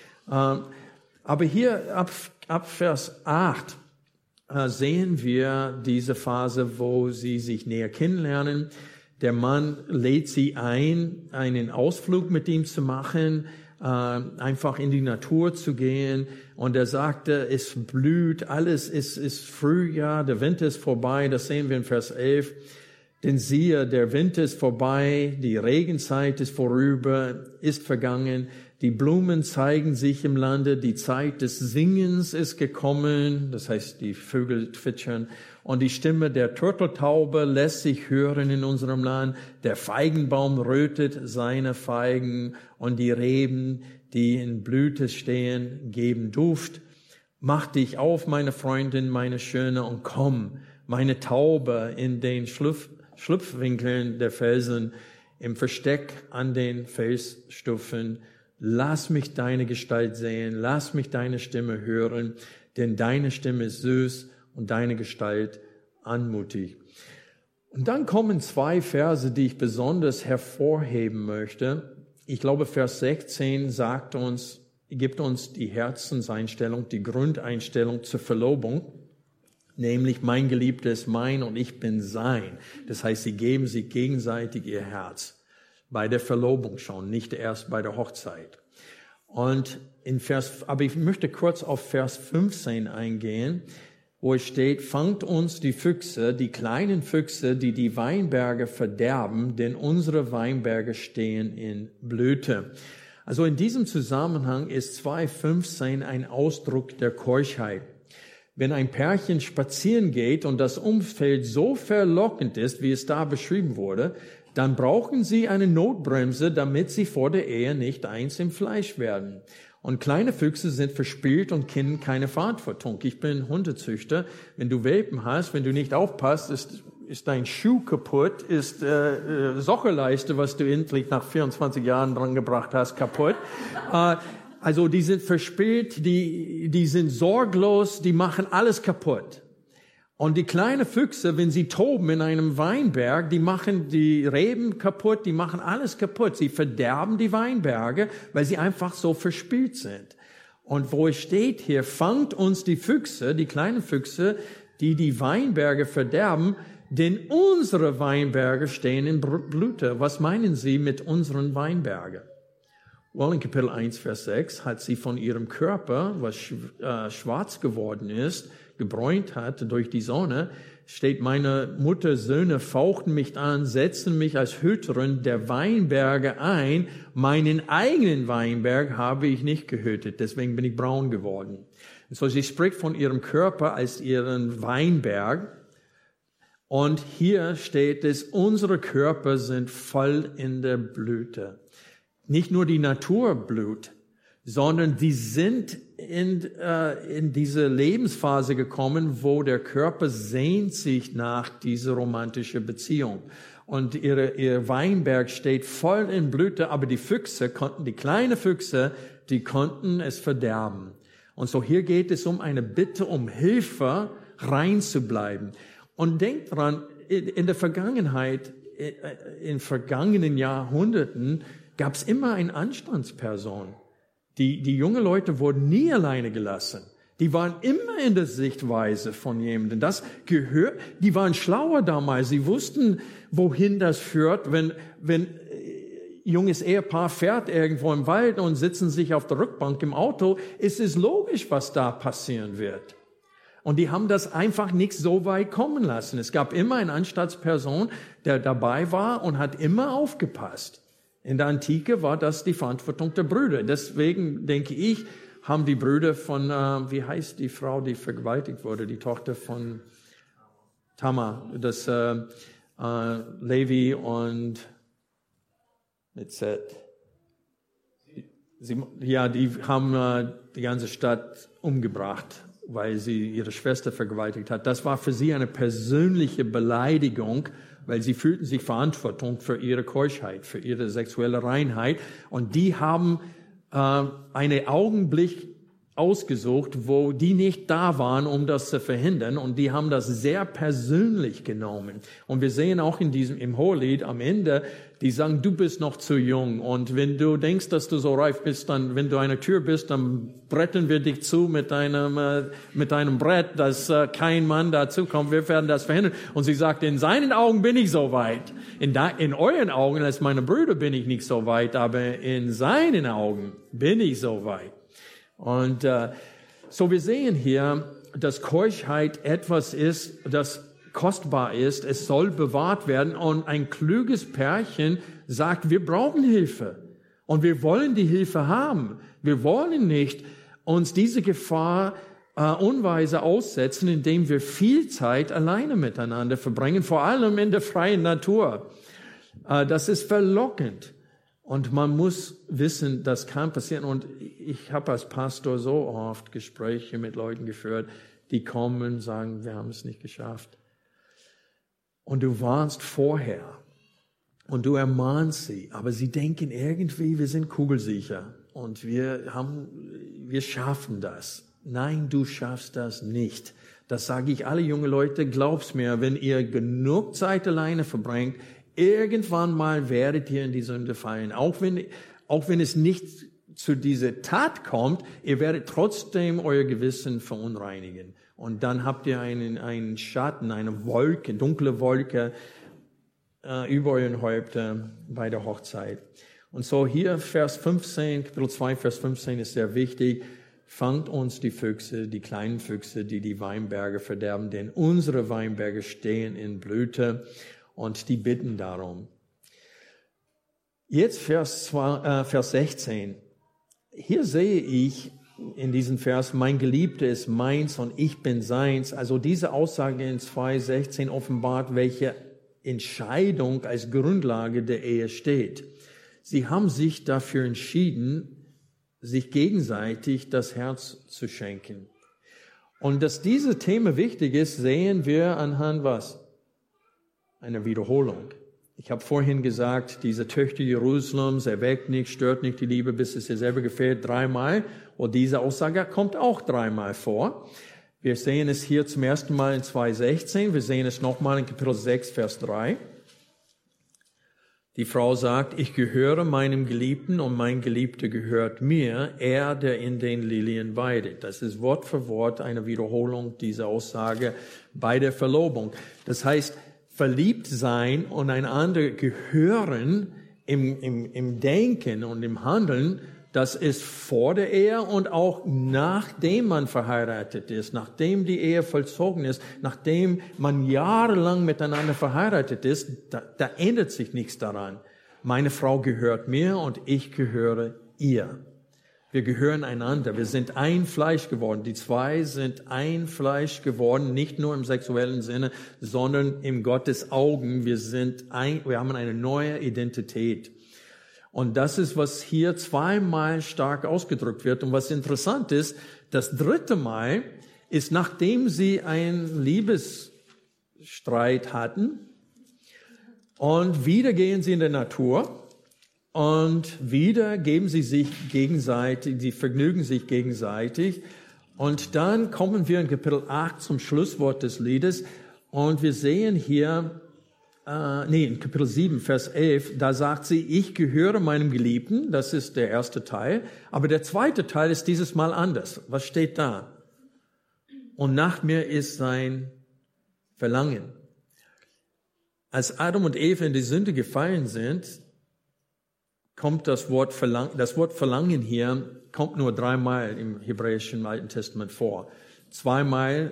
Aber hier ab Vers 8 sehen wir diese Phase, wo sie sich näher kennenlernen. Der Mann lädt sie ein, einen Ausflug mit ihm zu machen, einfach in die Natur zu gehen. Und er sagte, es blüht, alles ist Frühjahr, der Winter ist vorbei, das sehen wir in Vers 11. Denn siehe, der Winter ist vorbei, die Regenzeit ist vorüber, ist vergangen. Die Blumen zeigen sich im Lande, die Zeit des Singens ist gekommen, das heißt, die Vögel zwitschern. Und die Stimme der Turteltaube lässt sich hören in unserem Land. Der Feigenbaum rötet seine Feigen und die Reben, die in Blüte stehen, geben Duft. Mach dich auf, meine Freundin, meine Schöne, und komm, meine Taube, in den Schlupfwinkeln der Felsen, im Versteck an den Felsstufen. Lass mich deine Gestalt sehen, lass mich deine Stimme hören, denn deine Stimme ist süß und deine Gestalt anmutig. Und dann kommen 2 Verse, die ich besonders hervorheben möchte. Ich glaube, Vers 16 gibt uns die Herzenseinstellung, die Grundeinstellung zur Verlobung, nämlich mein Geliebter ist mein und ich bin sein. Das heißt, sie geben sich gegenseitig ihr Herz. Bei der Verlobung schon, nicht erst bei der Hochzeit. Und aber ich möchte kurz auf Vers 15 eingehen, wo es steht, fangt uns die Füchse, die kleinen Füchse, die die Weinberge verderben, denn unsere Weinberge stehen in Blüte. Also in diesem Zusammenhang ist 2,15 ein Ausdruck der Keuschheit. Wenn ein Pärchen spazieren geht und das Umfeld so verlockend ist, wie es da beschrieben wurde, dann brauchen sie eine Notbremse, damit sie vor der Ehe nicht eins im Fleisch werden. Und kleine Füchse sind verspielt und kennen keine Verantwortung. Ich bin Hundezüchter. Wenn du Welpen hast, wenn du nicht aufpasst, ist dein Schuh kaputt, ist Sockelleiste, was du endlich nach 24 Jahren dran gebracht hast, kaputt. Also die sind verspielt, die sind sorglos, die machen alles kaputt. Und die kleinen Füchse, wenn sie toben in einem Weinberg, die machen die Reben kaputt, die machen alles kaputt. Sie verderben die Weinberge, weil sie einfach so verspielt sind. Und wo es steht hier, fangt uns die Füchse, die kleinen Füchse, die Weinberge verderben, denn unsere Weinberge stehen in Blüte. Was meinen Sie mit unseren Weinbergen? Well, in Kapitel 1, Vers 6 hat sie von ihrem Körper, was schwarz geworden ist, gebräunt hat durch die Sonne, steht, meine Muttersöhne fauchten mich an, setzten mich als Hüterin der Weinberge ein. Meinen eigenen Weinberg habe ich nicht gehütet, deswegen bin ich braun geworden. Und so, sie spricht von ihrem Körper als ihren Weinberg. Und hier steht es, unsere Körper sind voll in der Blüte. Nicht nur die Natur blüht, sondern die sind in diese Lebensphase gekommen, wo der Körper sehnt sich nach dieser romantischen Beziehung. Und ihr Weinberg steht voll in Blüte, aber die kleinen Füchse, die konnten es verderben. Und so hier geht es um eine Bitte um Hilfe, rein zu bleiben. Und denkt dran, in der Vergangenheit, in vergangenen Jahrhunderten, gab es immer eine Anstandsperson. Die jungen Leute wurden nie alleine gelassen. Die waren immer in der Sichtweise von jemandem. Die waren schlauer damals. Sie wussten, wohin das führt, wenn junges Ehepaar fährt irgendwo im Wald und sitzen sich auf der Rückbank im Auto. Es ist logisch, was da passieren wird. Und die haben das einfach nicht so weit kommen lassen. Es gab immer eine Anstaltsperson, der dabei war und hat immer aufgepasst. In der Antike war das die Verantwortung der Brüder. Deswegen denke ich, haben die Brüder von, wie heißt die Frau, die vergewaltigt wurde, die Tochter von Tamar, das Levi und mit Z. Die haben die ganze Stadt umgebracht, weil sie ihre Schwester vergewaltigt hat. Das war für sie eine persönliche Beleidigung, weil sie fühlten sich Verantwortung für ihre Keuschheit, für ihre sexuelle Reinheit. Und die haben einen Augenblick ausgesucht, wo die nicht da waren, um das zu verhindern. Und die haben das sehr persönlich genommen. Und wir sehen auch im Hohelied am Ende, die sagen, du bist noch zu jung. Und wenn du denkst, dass du so reif bist, dann, wenn du eine Tür bist, dann bretten wir dich zu mit einem Brett, dass kein Mann dazu kommt. Wir werden das verhindern. Und sie sagt, in seinen Augen bin ich so weit. In euren Augen, als meine Brüder, bin ich nicht so weit. Aber in seinen Augen bin ich so weit. Und so wir sehen hier, dass Keuschheit etwas ist, das kostbar ist. Es soll bewahrt werden. Und ein kluges Pärchen sagt, wir brauchen Hilfe. Und wir wollen die Hilfe haben. Wir wollen nicht uns diese Gefahr unweise aussetzen, indem wir viel Zeit alleine miteinander verbringen, vor allem in der freien Natur. Das ist verlockend. Und man muss wissen, das kann passieren. Und ich habe als Pastor so oft Gespräche mit Leuten geführt, die kommen und sagen, wir haben es nicht geschafft. Und du warnst vorher und du ermahnst sie, aber sie denken irgendwie, wir sind kugelsicher und wir schaffen das. Nein, du schaffst das nicht. Das sage ich alle junge Leute, glaub's mir, wenn ihr genug Zeit alleine verbringt, irgendwann mal werdet ihr in die Sünde fallen. Auch wenn es nicht zu dieser Tat kommt, ihr werdet trotzdem euer Gewissen verunreinigen. Und dann habt ihr einen Schatten, eine Wolke, dunkle Wolke über euren Häuptern bei der Hochzeit. Und so hier Vers 15, Kapitel 2, Vers 15 ist sehr wichtig. Fangt uns die Füchse, die kleinen Füchse, die die Weinberge verderben, denn unsere Weinberge stehen in Blüte. Und die bitten darum. Jetzt Vers 16. Hier sehe ich in diesem Vers, mein Geliebter ist meins und ich bin seins. Also diese Aussage in 2,16 offenbart, welche Entscheidung als Grundlage der Ehe steht. Sie haben sich dafür entschieden, sich gegenseitig das Herz zu schenken. Und dass dieses Thema wichtig ist, sehen wir anhand was? Eine Wiederholung. Ich habe vorhin gesagt, diese Töchter Jerusalems erweckt nicht, stört nicht die Liebe, bis es ihr selber gefällt, 3-mal. Und diese Aussage kommt auch 3-mal vor. Wir sehen es hier zum ersten Mal in 2,16. Wir sehen es nochmal in Kapitel 6, Vers 3. Die Frau sagt, ich gehöre meinem Geliebten und mein Geliebter gehört mir, er, der in den Lilien weidet. Das ist Wort für Wort eine Wiederholung dieser Aussage bei der Verlobung. Das heißt, verliebt sein und einander gehören im Denken und im Handeln, das ist vor der Ehe und auch nachdem man verheiratet ist, nachdem die Ehe vollzogen ist, nachdem man jahrelang miteinander verheiratet ist, da ändert sich nichts daran. Meine Frau gehört mir und ich gehöre ihr. Wir gehören einander. Wir sind ein Fleisch geworden. Die zwei sind ein Fleisch geworden, nicht nur im sexuellen Sinne, sondern in Gottes Augen. Wir haben eine neue Identität. Und das ist, was hier 2-mal stark ausgedrückt wird. Und was interessant ist, das 3. Mal ist, nachdem sie einen Liebesstreit hatten und wieder gehen sie in der Natur. Und wieder geben sie sich gegenseitig, sie vergnügen sich gegenseitig. Und dann kommen wir in Kapitel 8 zum Schlusswort des Liedes. Und wir sehen hier, in Kapitel 7, Vers 11, da sagt sie, ich gehöre meinem Geliebten. Das ist der erste Teil. Aber der zweite Teil ist dieses Mal anders. Was steht da? Und nach mir ist sein Verlangen. Als Adam und Eva in die Sünde gefallen sind, kommt das Wort Verlangen hier, kommt nur 3-mal im hebräischen Alten Testament vor. 2-mal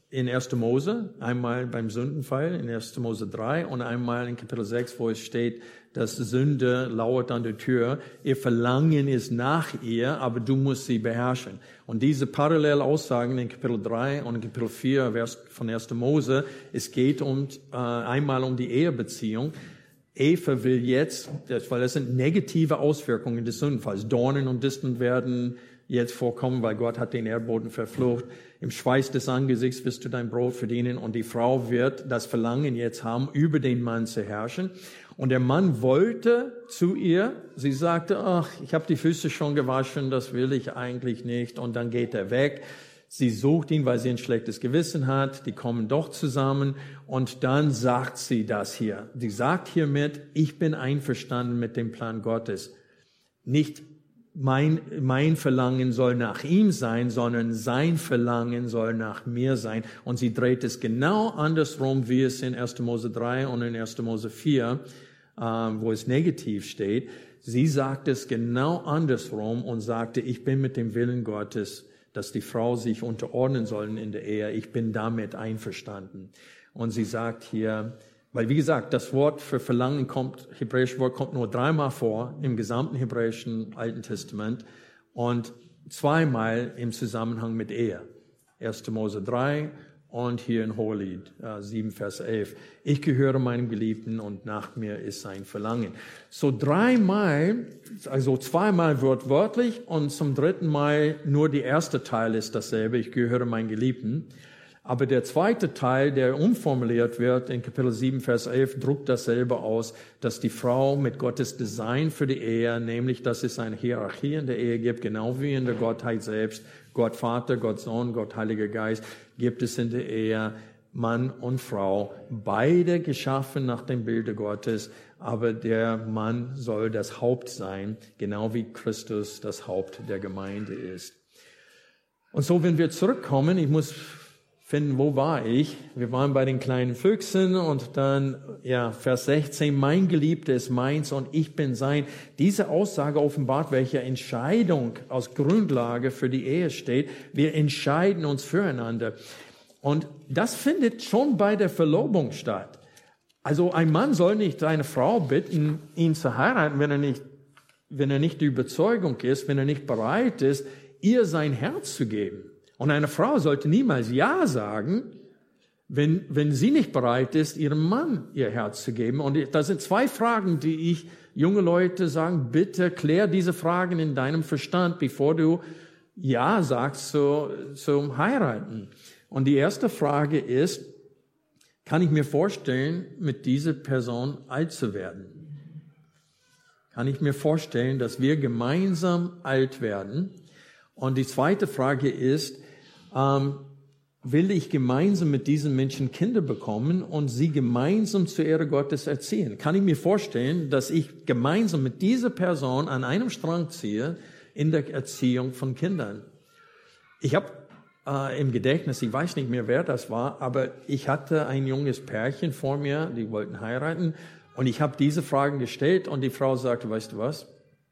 in 1. Mose, einmal beim Sündenfall in 1. Mose 3 und einmal in Kapitel 6, wo es steht, dass Sünde lauert an der Tür. Ihr Verlangen ist nach ihr, aber du musst sie beherrschen. Und diese Parallelaussagen in Kapitel 3 und in Kapitel 4 von 1. Mose, es geht einmal um die Ehebeziehung. Eva will jetzt, weil das sind negative Auswirkungen des Sündenfalls. Dornen und Disteln werden jetzt vorkommen, weil Gott hat den Erdboden verflucht. Im Schweiß des Angesichts wirst du dein Brot verdienen. Und die Frau wird das Verlangen jetzt haben, über den Mann zu herrschen. Und der Mann wollte zu ihr. Sie sagte, ach, ich habe die Füße schon gewaschen, das will ich eigentlich nicht. Und dann geht er weg. Sie sucht ihn, weil sie ein schlechtes Gewissen hat. Die kommen doch zusammen. Und dann sagt sie das hier. Sie sagt hiermit, ich bin einverstanden mit dem Plan Gottes. Nicht mein Verlangen soll nach ihm sein, sondern sein Verlangen soll nach mir sein. Und sie dreht es genau andersrum, wie es in 1. Mose 3 und in 1. Mose 4, wo es negativ steht. Sie sagt es genau andersrum und sagte, ich bin mit dem Willen Gottes, dass die Frau sich unterordnen sollen in der Ehe. Ich bin damit einverstanden. Und sie sagt hier, weil wie gesagt, das Wort für Verlangen hebräische Wort kommt nur 3-mal vor im gesamten hebräischen Alten Testament und 2-mal im Zusammenhang mit Ehe. 1. Mose 3 und hier in Hohelied 7, Vers 11. Ich gehöre meinem Geliebten und nach mir ist sein Verlangen. So 3-mal, also 2-mal wörtlich und zum 3. Mal nur der erste Teil ist dasselbe. Ich gehöre meinem Geliebten. Aber der zweite Teil, der umformuliert wird in Kapitel 7, Vers 11, drückt dasselbe aus, dass die Frau mit Gottes Design für die Ehe, nämlich dass es eine Hierarchie in der Ehe gibt, genau wie in der Gottheit selbst, Gott Vater, Gott Sohn, Gott Heiliger Geist, gibt es in der Ehe Mann und Frau, beide geschaffen nach dem Bilde Gottes, aber der Mann soll das Haupt sein, genau wie Christus das Haupt der Gemeinde ist. Und so, wenn wir zurückkommen, ich muss finden, wo war ich? Wir waren bei den kleinen Füchsen und dann, Vers 16, mein Geliebter ist meins und ich bin sein. Diese Aussage offenbart, welche Entscheidung als Grundlage für die Ehe steht. Wir entscheiden uns füreinander. Und das findet schon bei der Verlobung statt. Also ein Mann soll nicht seine Frau bitten, ihn zu heiraten, wenn er nicht die Überzeugung ist, wenn er nicht bereit ist, ihr sein Herz zu geben. Und eine Frau sollte niemals Ja sagen, wenn sie nicht bereit ist, ihrem Mann ihr Herz zu geben. Und da sind 2 Fragen, die ich junge Leute sagen, bitte klär diese Fragen in deinem Verstand, bevor du Ja sagst zum Heiraten. Und die erste Frage ist, kann ich mir vorstellen, mit dieser Person alt zu werden? Kann ich mir vorstellen, dass wir gemeinsam alt werden? Und die zweite Frage ist, will ich gemeinsam mit diesen Menschen Kinder bekommen und sie gemeinsam zur Ehre Gottes erziehen? Kann ich mir vorstellen, dass ich gemeinsam mit dieser Person an einem Strang ziehe in der Erziehung von Kindern? Ich habe im Gedächtnis, ich weiß nicht mehr, wer das war, aber ich hatte ein junges Pärchen vor mir, die wollten heiraten und ich habe diese Fragen gestellt und die Frau sagte, weißt du was?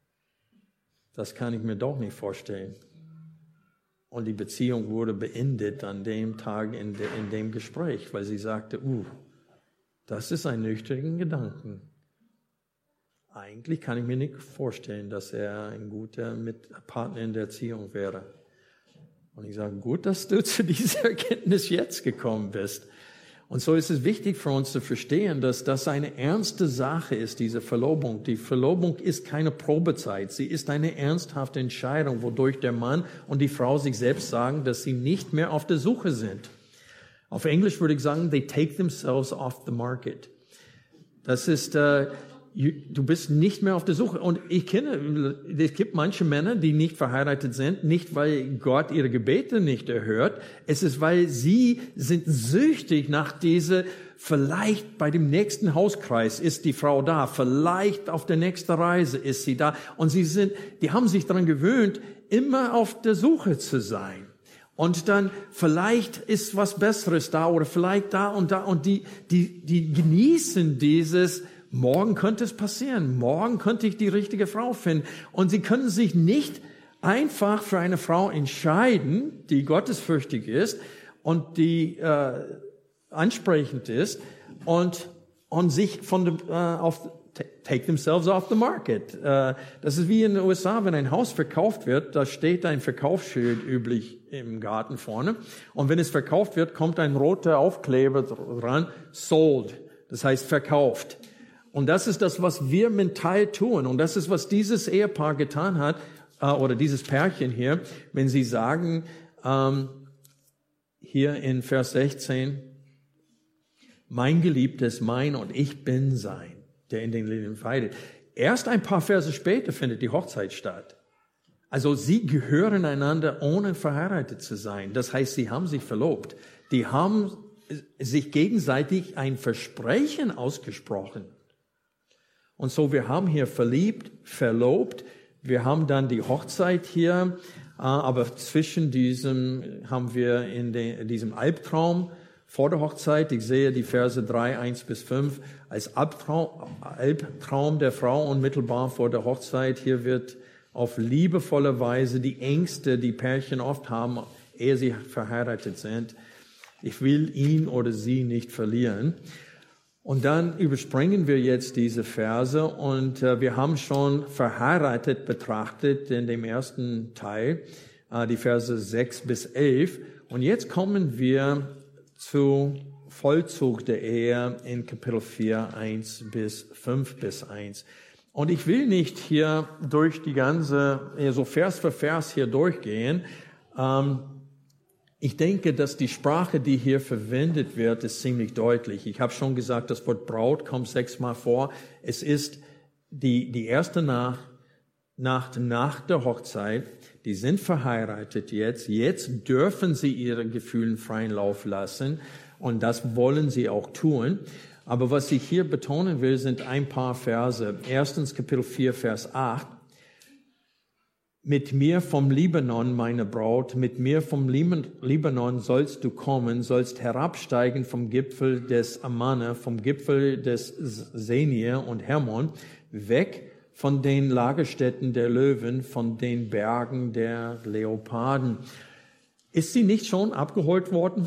Das kann ich mir doch nicht vorstellen. Und die Beziehung wurde beendet an dem Tag in dem Gespräch, weil sie sagte, das ist ein nüchterner Gedanke. Eigentlich kann ich mir nicht vorstellen, dass er ein guter Partner in der Erziehung wäre. Und ich sage, gut, dass du zu dieser Erkenntnis jetzt gekommen bist. Und so ist es wichtig für uns zu verstehen, dass das eine ernste Sache ist, diese Verlobung. Die Verlobung ist keine Probezeit. Sie ist eine ernsthafte Entscheidung, wodurch der Mann und die Frau sich selbst sagen, dass sie nicht mehr auf der Suche sind. Auf Englisch würde ich sagen, they take themselves off the market. Das ist, du bist nicht mehr auf der Suche. Und es gibt manche Männer, die nicht verheiratet sind, nicht weil Gott ihre Gebete nicht erhört. Es ist, weil sie sind süchtig nach dieser, vielleicht bei dem nächsten Hauskreis ist die Frau da, vielleicht auf der nächsten Reise ist sie da. Und die haben sich daran gewöhnt, immer auf der Suche zu sein. Und dann vielleicht ist was Besseres da oder vielleicht da. Und die genießen dieses, morgen könnte es passieren. Morgen könnte ich die richtige Frau finden. Und sie können sich nicht einfach für eine Frau entscheiden, die gottesfürchtig ist und die ansprechend ist und sich von dem take themselves off the market. Das ist wie in den USA, wenn ein Haus verkauft wird, da steht ein Verkaufsschild üblich im Garten vorne. Und wenn es verkauft wird, kommt ein roter Aufkleber dran, sold. Das heißt verkauft. Und das ist das, was wir mental tun. Und das ist, was dieses Ehepaar getan hat, oder dieses Pärchen hier, wenn sie sagen, hier in Vers 16, mein Geliebtes, mein und ich bin sein, der in den Lilien weidet. Erst ein paar Verse später findet die Hochzeit statt. Also sie gehören einander, ohne verheiratet zu sein. Das heißt, sie haben sich verlobt. Die haben sich gegenseitig ein Versprechen ausgesprochen. Und so, wir haben hier verliebt, verlobt. Wir haben dann die Hochzeit hier. Aber zwischen diesem haben wir in diesem Albtraum vor der Hochzeit, ich sehe die Verse 3, 1 bis 5, als Albtraum der Frau unmittelbar vor der Hochzeit. Hier wird auf liebevolle Weise die Ängste, die Pärchen oft haben, ehe sie verheiratet sind. Ich will ihn oder sie nicht verlieren. Und dann überspringen wir jetzt diese Verse und wir haben schon verheiratet betrachtet in dem ersten Teil, die Verse 6 bis 11. Und jetzt kommen wir zu Vollzug der Ehe in Kapitel 4, 1 bis 5 bis 1. Und ich will nicht hier durch die ganze, so Vers für Vers hier durchgehen. Ich denke, dass die Sprache, die hier verwendet wird, ist ziemlich deutlich. Ich habe schon gesagt, das Wort Braut kommt 6-mal vor. Es ist die erste Nacht nach der Hochzeit. Die sind verheiratet jetzt. Jetzt dürfen sie ihre Gefühle freien Lauf lassen. Und das wollen sie auch tun. Aber was ich hier betonen will, sind ein paar Verse. Erstens Kapitel 4, Vers 8. Mit mir vom Libanon, meine Braut, mit mir vom Libanon sollst du kommen, sollst herabsteigen vom Gipfel des Amana, vom Gipfel des Senir und Hermon, weg von den Lagerstätten der Löwen, von den Bergen der Leoparden. Ist sie nicht schon abgeholt worden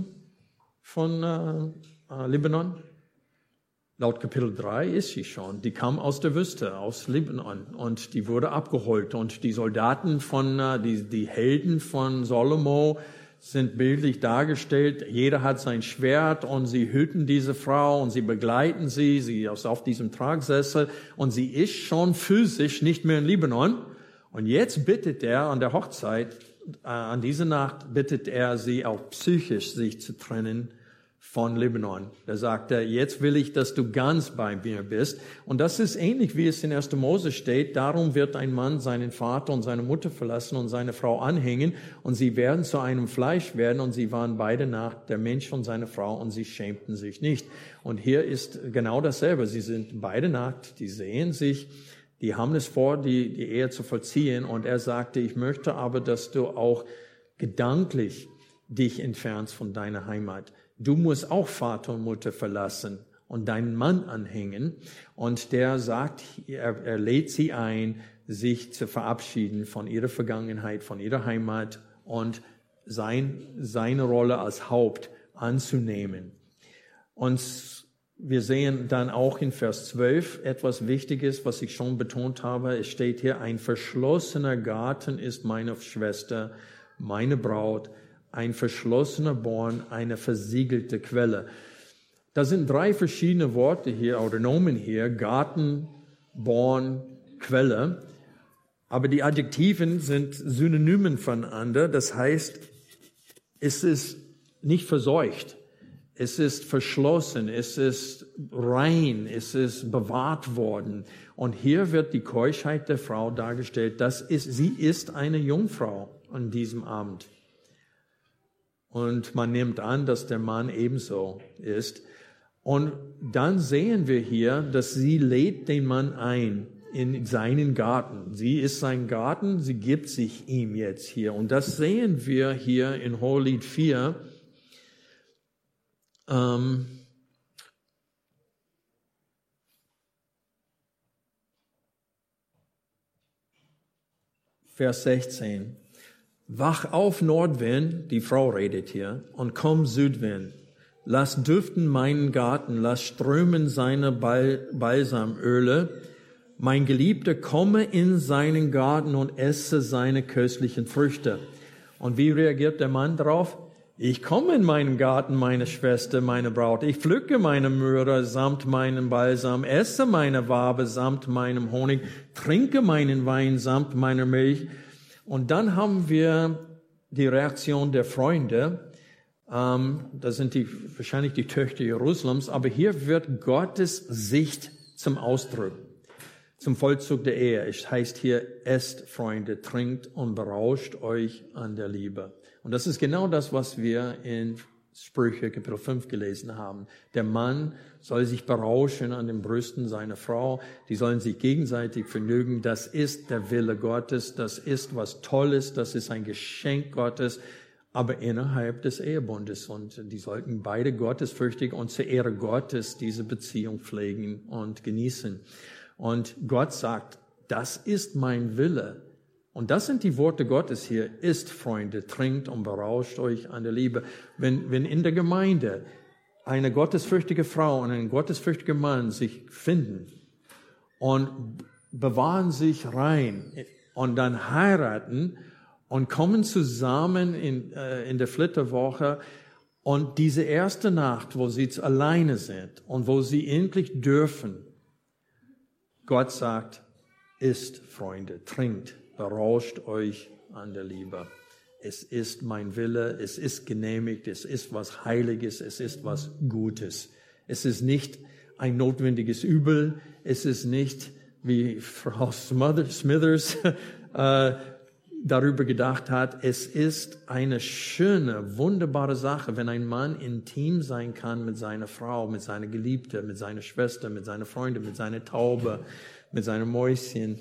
von Libanon? Laut Kapitel 3 ist sie schon. Die kam aus der Wüste, aus Libanon, und die wurde abgeholt. Und die Soldaten die Helden von Salomo sind bildlich dargestellt. Jeder hat sein Schwert und sie hüten diese Frau und sie begleiten sie ist auf diesem Tragsessel und sie ist schon physisch nicht mehr in Libanon. Und jetzt bittet er an der Hochzeit, an dieser Nacht bittet er sie auch psychisch sich zu trennen von Libanon. Da sagt er, jetzt will ich, dass du ganz bei mir bist. Und das ist ähnlich, wie es in 1. Mose steht. Darum wird ein Mann seinen Vater und seine Mutter verlassen und seine Frau anhängen. Und sie werden zu einem Fleisch werden. Und sie waren beide nackt, der Mensch und seine Frau, und sie schämten sich nicht. Und hier ist genau dasselbe. Sie sind beide nackt, die sehen sich, die haben es vor, die Ehe zu vollziehen. Und er sagte, ich möchte aber, dass du auch gedanklich dich entfernst von deiner Heimat. Du musst auch Vater und Mutter verlassen und deinen Mann anhängen. Und der sagt, er lädt sie ein, sich zu verabschieden von ihrer Vergangenheit, von ihrer Heimat und seine Rolle als Haupt anzunehmen. Und wir sehen dann auch in Vers 12 etwas Wichtiges, was ich schon betont habe. Es steht hier, ein verschlossener Garten ist meine Schwester, meine Braut. Ein verschlossener Born, eine versiegelte Quelle. Da sind 3 verschiedene Worte hier oder Nomen hier, Garten, Born, Quelle. Aber die Adjektiven sind Synonymen voneinander. Das heißt, es ist nicht verseucht. Es ist verschlossen. Es ist rein. Es ist bewahrt worden. Und hier wird die Keuschheit der Frau dargestellt. Sie ist eine Jungfrau an diesem Abend. Und man nimmt an, dass der Mann ebenso ist. Und dann sehen wir hier, dass sie lädt den Mann ein in seinen Garten. Sie ist sein Garten, sie gibt sich ihm jetzt hier. Und das sehen wir hier in Hohelied 4. Vers 16. Wach auf, Nordwind, die Frau redet hier, und komm, Südwind. Lass duften meinen Garten, lass strömen seine Balsamöle. Mein Geliebter, komme in seinen Garten und esse seine köstlichen Früchte. Und wie reagiert der Mann drauf? Ich komme in meinen Garten, meine Schwester, meine Braut. Ich pflücke meine Myrrhe samt meinem Balsam, esse meine Wabe samt meinem Honig, trinke meinen Wein samt meiner Milch. Und dann haben wir die Reaktion der Freunde. Das sind wahrscheinlich die Töchter Jerusalems. Aber hier wird Gottes Sicht zum Ausdruck, zum Vollzug der Ehe. Es heißt hier, esst, Freunde, trinkt und berauscht euch an der Liebe. Und das ist genau das, was wir in Sprüche Kapitel 5 gelesen haben. Der Mann soll sich berauschen an den Brüsten seiner Frau. Die sollen sich gegenseitig vergnügen. Das ist der Wille Gottes. Das ist was Tolles. Das ist ein Geschenk Gottes, aber innerhalb des Ehebundes. Und die sollten beide gottesfürchtig und zur Ehre Gottes diese Beziehung pflegen und genießen. Und Gott sagt, das ist mein Wille. Und das sind die Worte Gottes hier. Isst, Freunde, trinkt und berauscht euch an der Liebe. Wenn in der Gemeinde eine gottesfürchtige Frau und ein gottesfürchtiger Mann sich finden und bewahren sich rein und dann heiraten und kommen zusammen in der Flitterwoche und diese erste Nacht, wo sie alleine sind und wo sie endlich dürfen, Gott sagt, isst, Freunde, trinkt, berauscht euch an der Liebe. Es ist mein Wille, es ist genehmigt, es ist was Heiliges, es ist was Gutes. Es ist nicht ein notwendiges Übel, es ist nicht, wie Frau Smithers darüber gedacht hat, es ist eine schöne, wunderbare Sache, wenn ein Mann intim sein kann mit seiner Frau, mit seiner Geliebte, mit seiner Schwester, mit seiner Freundin, mit seiner Taube, mit seinem Mäuschen.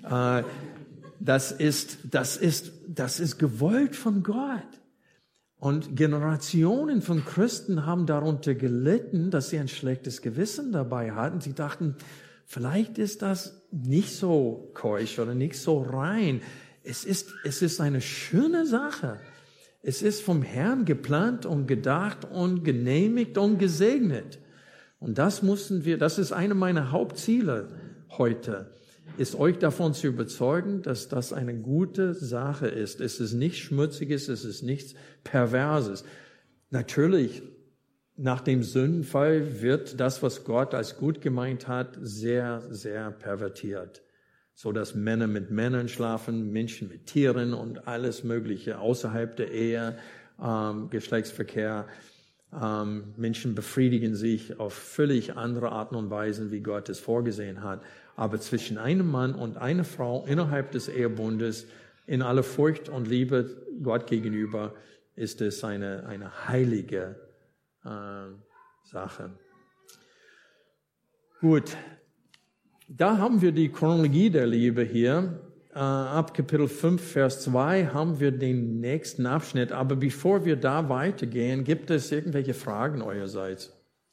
Das ist gewollt von Gott. Und Generationen von Christen haben darunter gelitten, dass sie ein schlechtes Gewissen dabei hatten. Sie dachten, vielleicht ist das nicht so keusch oder nicht so rein. Es ist eine schöne Sache. Es ist vom Herrn geplant und gedacht und genehmigt und gesegnet. Und das ist eine meiner Hauptziele heute, ist euch davon zu überzeugen, dass das eine gute Sache ist. Es ist nichts Schmutziges, es ist nichts Perverses. Natürlich, nach dem Sündenfall wird das, was Gott als gut gemeint hat, sehr, sehr pervertiert. So dass Männer mit Männern schlafen, Menschen mit Tieren und alles Mögliche außerhalb der Ehe, Geschlechtsverkehr. Menschen befriedigen sich auf völlig andere Arten und Weisen, wie Gott es vorgesehen hat. Aber zwischen einem Mann und einer Frau innerhalb des Ehebundes, in aller Furcht und Liebe Gott gegenüber, ist es eine heilige Sache. Gut, da haben wir die Chronologie der Liebe hier. Ab Kapitel 5, Vers 2 haben wir den nächsten Abschnitt. Aber bevor wir da weitergehen, gibt es irgendwelche Fragen eurerseits?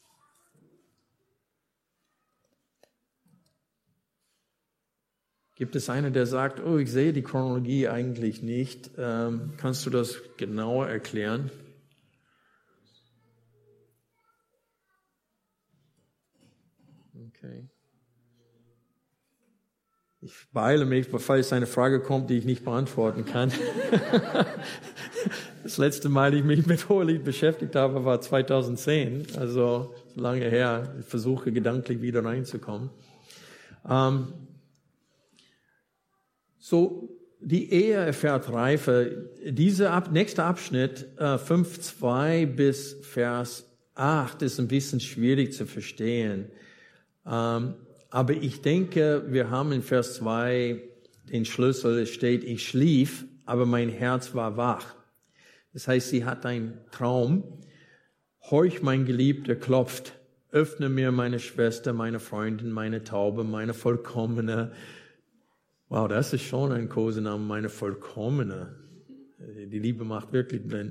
Gibt es einen, der sagt, oh, ich sehe die Chronologie eigentlich nicht. Kannst du das genauer erklären? Okay. Ich beeile mich, falls eine Frage kommt, die ich nicht beantworten kann. Das letzte Mal, ich mich mit Hohelied beschäftigt habe, war 2010, also lange her. Ich versuche gedanklich wieder reinzukommen. So, die Ehe erfährt Reife. Dieser nächste Abschnitt, 5,2 bis Vers 8, ist ein bisschen schwierig zu verstehen. Aber ich denke, wir haben in Vers 2 den Schlüssel. Es steht, ich schlief, aber mein Herz war wach. Das heißt, sie hat einen Traum. Horch, mein Geliebter klopft. Öffne mir meine Schwester, meine Freundin, meine Taube, meine Vollkommene. Wow, das ist schon ein Kosename, meine Vollkommene. Die Liebe macht wirklich blind.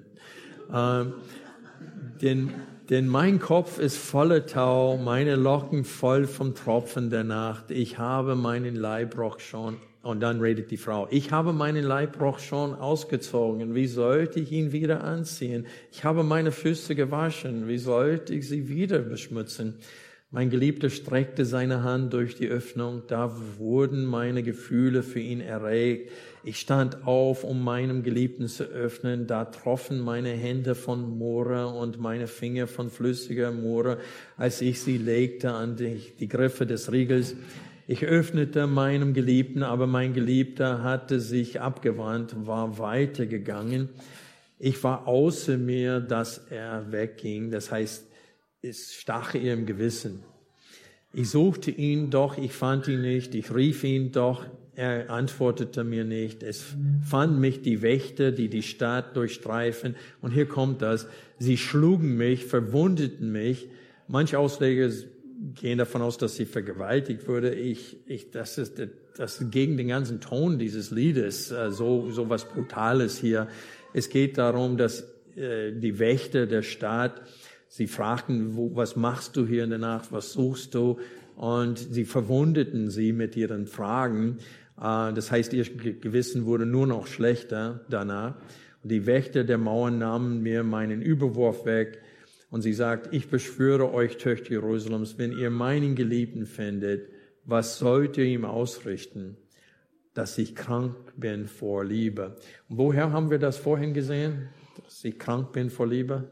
Denn mein Kopf ist voller Tau, meine Locken voll vom Tropfen der Nacht. Ich habe meinen Leibrock schon Und dann redet die Frau, ich habe meinen Leibrock schon ausgezogen, wie sollte ich ihn wieder anziehen? Ich habe meine Füße gewaschen, wie sollte ich sie wieder beschmutzen? Mein Geliebter streckte seine Hand durch die Öffnung, da wurden meine Gefühle für ihn erregt. Ich stand auf, um meinem Geliebten zu öffnen, da troffen meine Hände von Moore und meine Finger von flüssiger Moore, als ich sie legte an die Griffe des Riegels. Ich öffnete meinem Geliebten, aber mein Geliebter hatte sich abgewandt, war weitergegangen. Ich war außer mir, dass er wegging. Das heißt, es stach ihr im Gewissen. Ich suchte ihn, doch ich fand ihn nicht. Ich rief ihn, doch er antwortete mir nicht. Es fanden mich die Wächter, die die Stadt durchstreifen. Und hier kommt das. Sie schlugen mich, verwundeten mich. Manche Ausleger gehen davon aus, dass sie vergewaltigt wurde. Das ist gegen den ganzen Ton dieses Liedes, so was Brutales hier. Es geht darum, dass die Wächter der Stadt, sie fragten, was machst du hier in der Nacht, was suchst du? Und sie verwundeten sie mit ihren Fragen. Das heißt, ihr Gewissen wurde nur noch schlechter danach. Und die Wächter der Mauern nahmen mir meinen Überwurf weg. Und sie sagt, ich beschwöre euch, Töchter Jerusalems, wenn ihr meinen Geliebten findet, was sollt ihr ihm ausrichten? Dass ich krank bin vor Liebe. Und woher haben wir das vorhin gesehen? Dass ich krank bin vor Liebe?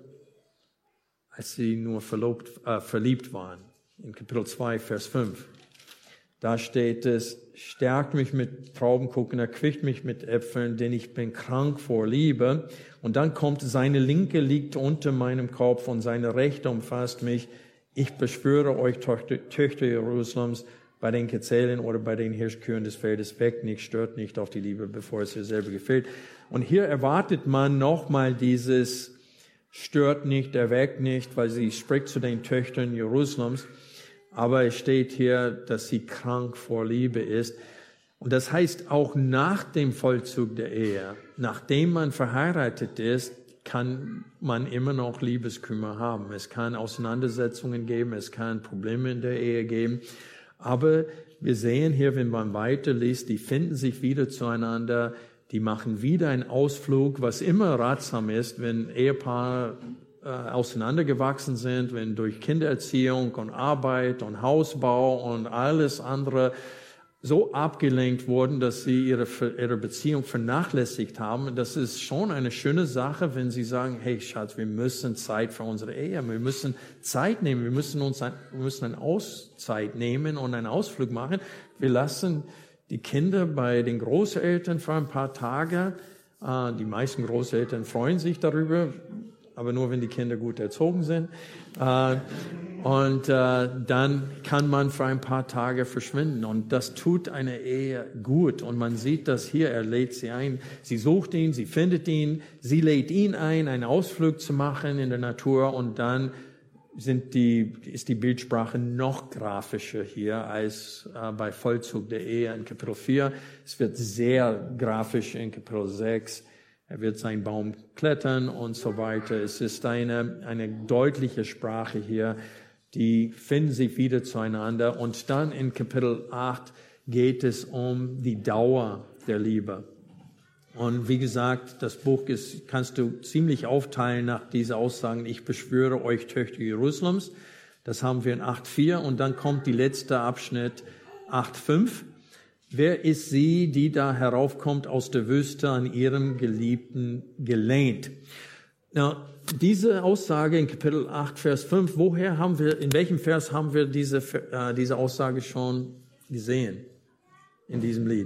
Als sie nur verliebt waren. In Kapitel 2, Vers 5. Da steht es, stärkt mich mit Traubenkuchen, erquickt mich mit Äpfeln, denn ich bin krank vor Liebe. Und dann kommt, seine Linke liegt unter meinem Kopf und seine Rechte umfasst mich. Ich beschwöre euch, Töchter Jerusalems, bei den Gazellen oder bei den Hirschkühen des Feldes, weckt nicht, stört nicht auf die Liebe, bevor es ihr selber gefällt. Und hier erwartet man nochmal dieses stört nicht, erweckt nicht, weil sie spricht zu den Töchtern Jerusalems. Aber es steht hier, dass sie krank vor Liebe ist. Und das heißt, auch nach dem Vollzug der Ehe, nachdem man verheiratet ist, kann man immer noch Liebeskümmer haben. Es kann Auseinandersetzungen geben, es kann Probleme in der Ehe geben. Aber wir sehen hier, wenn man weiterliest, die finden sich wieder zueinander, die machen wieder einen Ausflug, was immer ratsam ist, wenn Ehepaare auseinandergewachsen sind, wenn durch Kindererziehung und Arbeit und Hausbau und alles andere so abgelenkt wurden, dass sie ihre Beziehung vernachlässigt haben. Das ist schon eine schöne Sache, wenn sie sagen, hey Schatz, wir müssen Zeit für unsere Ehe, wir müssen Zeit nehmen, wir müssen eine Auszeit nehmen und einen Ausflug machen. Wir lassen die Kinder bei den Großeltern für ein paar Tage. Die meisten Großeltern freuen sich darüber, aber nur, wenn die Kinder gut erzogen sind. Und dann kann man für ein paar Tage verschwinden. Und das tut eine Ehe gut. Und man sieht das hier, er lädt sie ein. Sie sucht ihn, sie findet ihn, sie lädt ihn ein, einen Ausflug zu machen in der Natur. Und dann ist die Bildsprache noch grafischer hier als bei Vollzug der Ehe in Kapitel 4. Es wird sehr grafisch in Kapitel 6. Er wird seinen Baum klettern und so weiter. Es ist eine deutliche Sprache hier. Die finden sich wieder zueinander. Und dann in Kapitel 8 geht es um die Dauer der Liebe. Und wie gesagt, das Buch kannst du ziemlich aufteilen nach diesen Aussagen. Ich beschwöre euch, Töchter Jerusalems. Das haben wir in 8,4. Und dann kommt die letzte Abschnitt, 8,5. Wer ist sie, die da heraufkommt aus der Wüste an ihrem Geliebten gelehnt? Na, diese Aussage in Kapitel 8, Vers 5, in welchem Vers haben wir diese Aussage schon gesehen? In diesem Lied.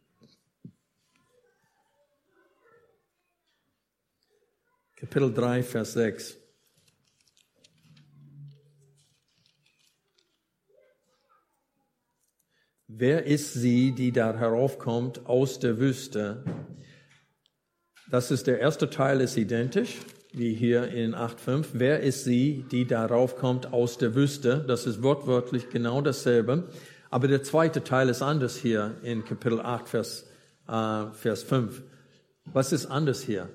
Kapitel 3, Vers 6. Wer ist sie, die da heraufkommt aus der Wüste? Das ist der erste Teil, ist identisch, wie hier in 8,5. Wer ist sie, die da heraufkommt aus der Wüste? Das ist wortwörtlich genau dasselbe. Aber der zweite Teil ist anders hier in Kapitel 8, Vers 5. Was ist anders hier?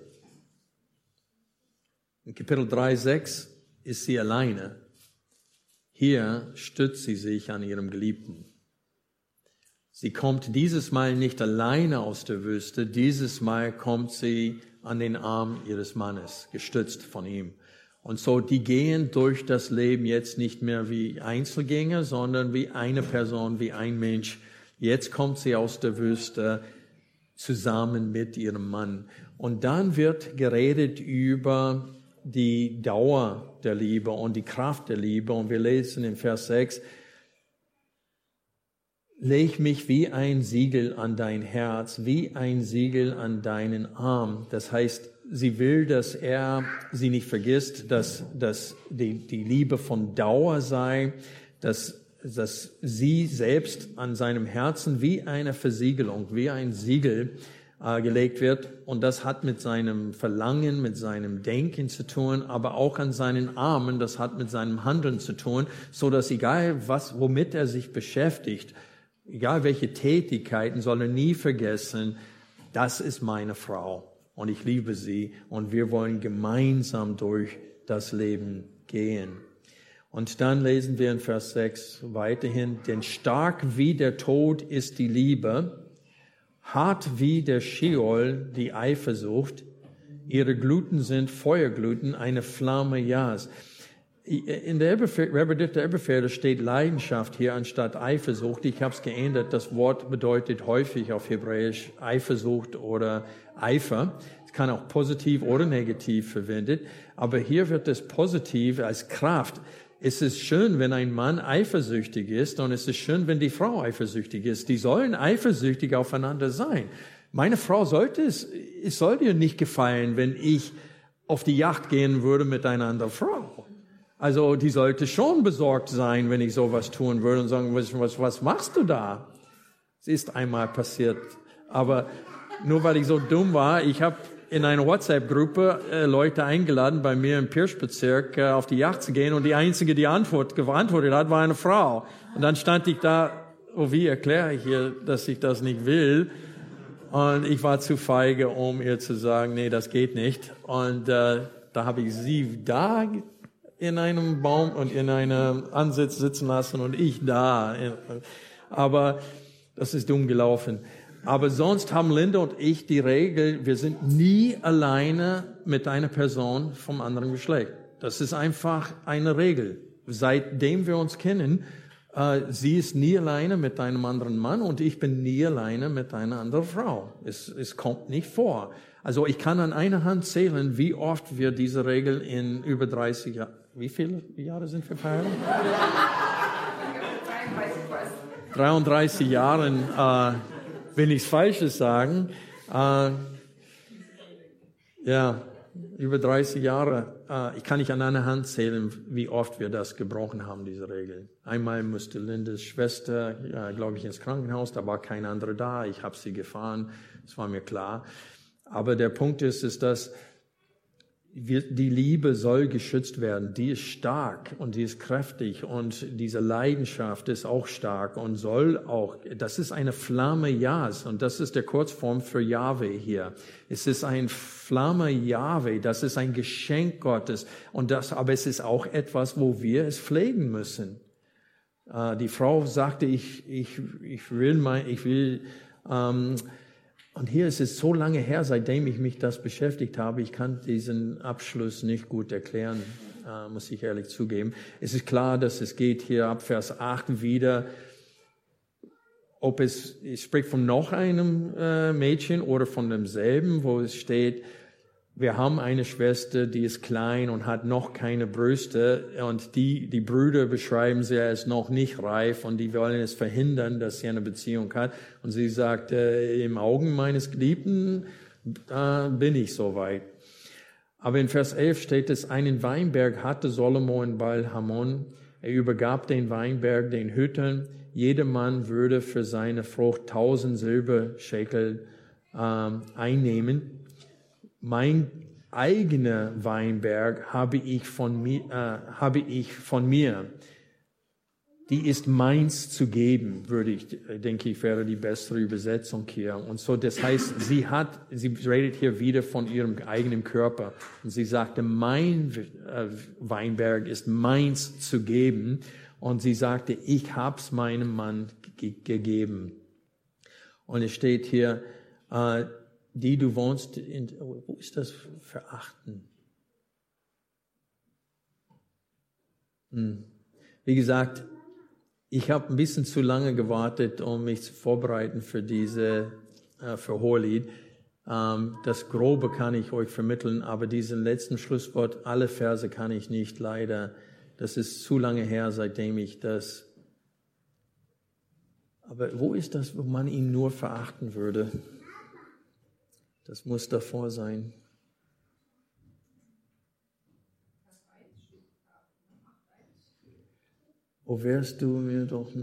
In Kapitel 3, 6 ist sie alleine. Hier stützt sie sich an ihrem Geliebten. Sie kommt dieses Mal nicht alleine aus der Wüste, dieses Mal kommt sie an den Arm ihres Mannes, gestützt von ihm. Und so, die gehen durch das Leben jetzt nicht mehr wie Einzelgänger, sondern wie eine Person, wie ein Mensch. Jetzt kommt sie aus der Wüste zusammen mit ihrem Mann. Und dann wird geredet über die Dauer der Liebe und die Kraft der Liebe. Und wir lesen in Vers 6, leg mich wie ein Siegel an dein Herz, wie ein Siegel an deinen Arm. Das heißt, sie will, dass er sie nicht vergisst, dass die Liebe von Dauer sei, dass sie selbst an seinem Herzen wie eine Versiegelung, wie ein Siegel gelegt wird. Und das hat mit seinem Verlangen, mit seinem Denken zu tun, aber auch an seinen Armen, das hat mit seinem Handeln zu tun, so dass egal womit er sich beschäftigt, egal welche Tätigkeiten, soll er nie vergessen, das ist meine Frau und ich liebe sie und wir wollen gemeinsam durch das Leben gehen. Und dann lesen wir in Vers 6 weiterhin, denn stark wie der Tod ist die Liebe, hart wie der Scheol die Eifersucht, ihre Gluten sind Feuergluten, eine Flamme Jahres. In der Elberfelder steht Leidenschaft hier anstatt Eifersucht. Ich habe es geändert. Das Wort bedeutet häufig auf Hebräisch Eifersucht oder Eifer. Es kann auch positiv oder negativ verwendet. Aber hier wird es positiv als Kraft. Es ist schön, wenn ein Mann eifersüchtig ist und es ist schön, wenn die Frau eifersüchtig ist. Die sollen eifersüchtig aufeinander sein. Meine Frau es sollte ihr nicht gefallen, wenn ich auf die Jagd gehen würde mit einer anderen Frau. Also die sollte schon besorgt sein, wenn ich sowas tun würde und sagen, was machst du da? Es ist einmal passiert. Aber nur weil ich so dumm war, ich habe in einer WhatsApp-Gruppe Leute eingeladen, bei mir im Pirschbezirk auf die Jagd zu gehen und die einzige, die geantwortet hat, war eine Frau. Und dann stand ich da, wie erkläre ich ihr, dass ich das nicht will? Und ich war zu feige, um ihr zu sagen, nee, das geht nicht. Und da habe ich sie da in einem Baum und in einem Ansitz sitzen lassen und ich da. Aber das ist dumm gelaufen. Aber sonst haben Linda und ich die Regel, wir sind nie alleine mit einer Person vom anderen Geschlecht. Das ist einfach eine Regel. Seitdem wir uns kennen, sie ist nie alleine mit einem anderen Mann und ich bin nie alleine mit einer anderen Frau. Es kommt nicht vor. Also ich kann an einer Hand zählen, wie oft wir diese Regel in über 30 Jahren, wie viele Jahre sind wir verheiratet? 33 Jahren, will nichts Falsches sagen. Über 30 Jahre. Ich kann nicht an einer Hand zählen, wie oft wir das gebrochen haben, diese Regel. Einmal musste Lindas Schwester, glaube ich, ins Krankenhaus. Da war kein anderer da. Ich habe sie gefahren. Das war mir klar. Aber der Punkt ist, dass die Liebe soll geschützt werden. Die ist stark und die ist kräftig und diese Leidenschaft ist auch stark und soll auch, das ist eine Flamme Jahres und das ist der Kurzform für Jahwe hier. Es ist ein Flamme Jahwe, das ist ein Geschenk Gottes aber es ist auch etwas, wo wir es pflegen müssen. Die Frau sagte, ich will, und hier ist es so lange her, seitdem ich mich das beschäftigt habe, ich kann diesen Abschluss nicht gut erklären, muss ich ehrlich zugeben. Es ist klar, dass es geht hier ab Vers 8 wieder, ob es spricht von noch einem Mädchen oder von demselben, wo es steht, wir haben eine Schwester, die ist klein und hat noch keine Brüste und die Brüder beschreiben sie als noch nicht reif und die wollen es verhindern, dass sie eine Beziehung hat. Und sie sagt, im Augen meines Geliebten bin ich soweit. Aber in Vers 11 steht es, einen Weinberg hatte Salomo in Baal-Hamon. Er übergab den Weinberg den Hüttern. Jeder Mann würde für seine Frucht 1000 Silberschekel einnehmen. Mein eigener Weinberg habe ich von mir. Die ist meins zu geben, denke ich, wäre die bessere Übersetzung hier. Und so, das heißt, sie redet hier wieder von ihrem eigenen Körper. Und sie sagte, mein Weinberg ist meins zu geben. Und sie sagte, ich hab's meinem Mann gegeben. Und es steht hier, die du wohnst wo ist das verachten? Wie gesagt, ich habe ein bisschen zu lange gewartet, um mich zu vorbereiten für für Hohelied. Das Grobe kann ich euch vermitteln, aber diesen letzten Schlusswort, alle Verse kann ich nicht leider. Das ist zu lange her, seitdem ich das. Aber wo ist das, wo man ihn nur verachten würde? Das muss davor sein. Wo wärst du mir doch?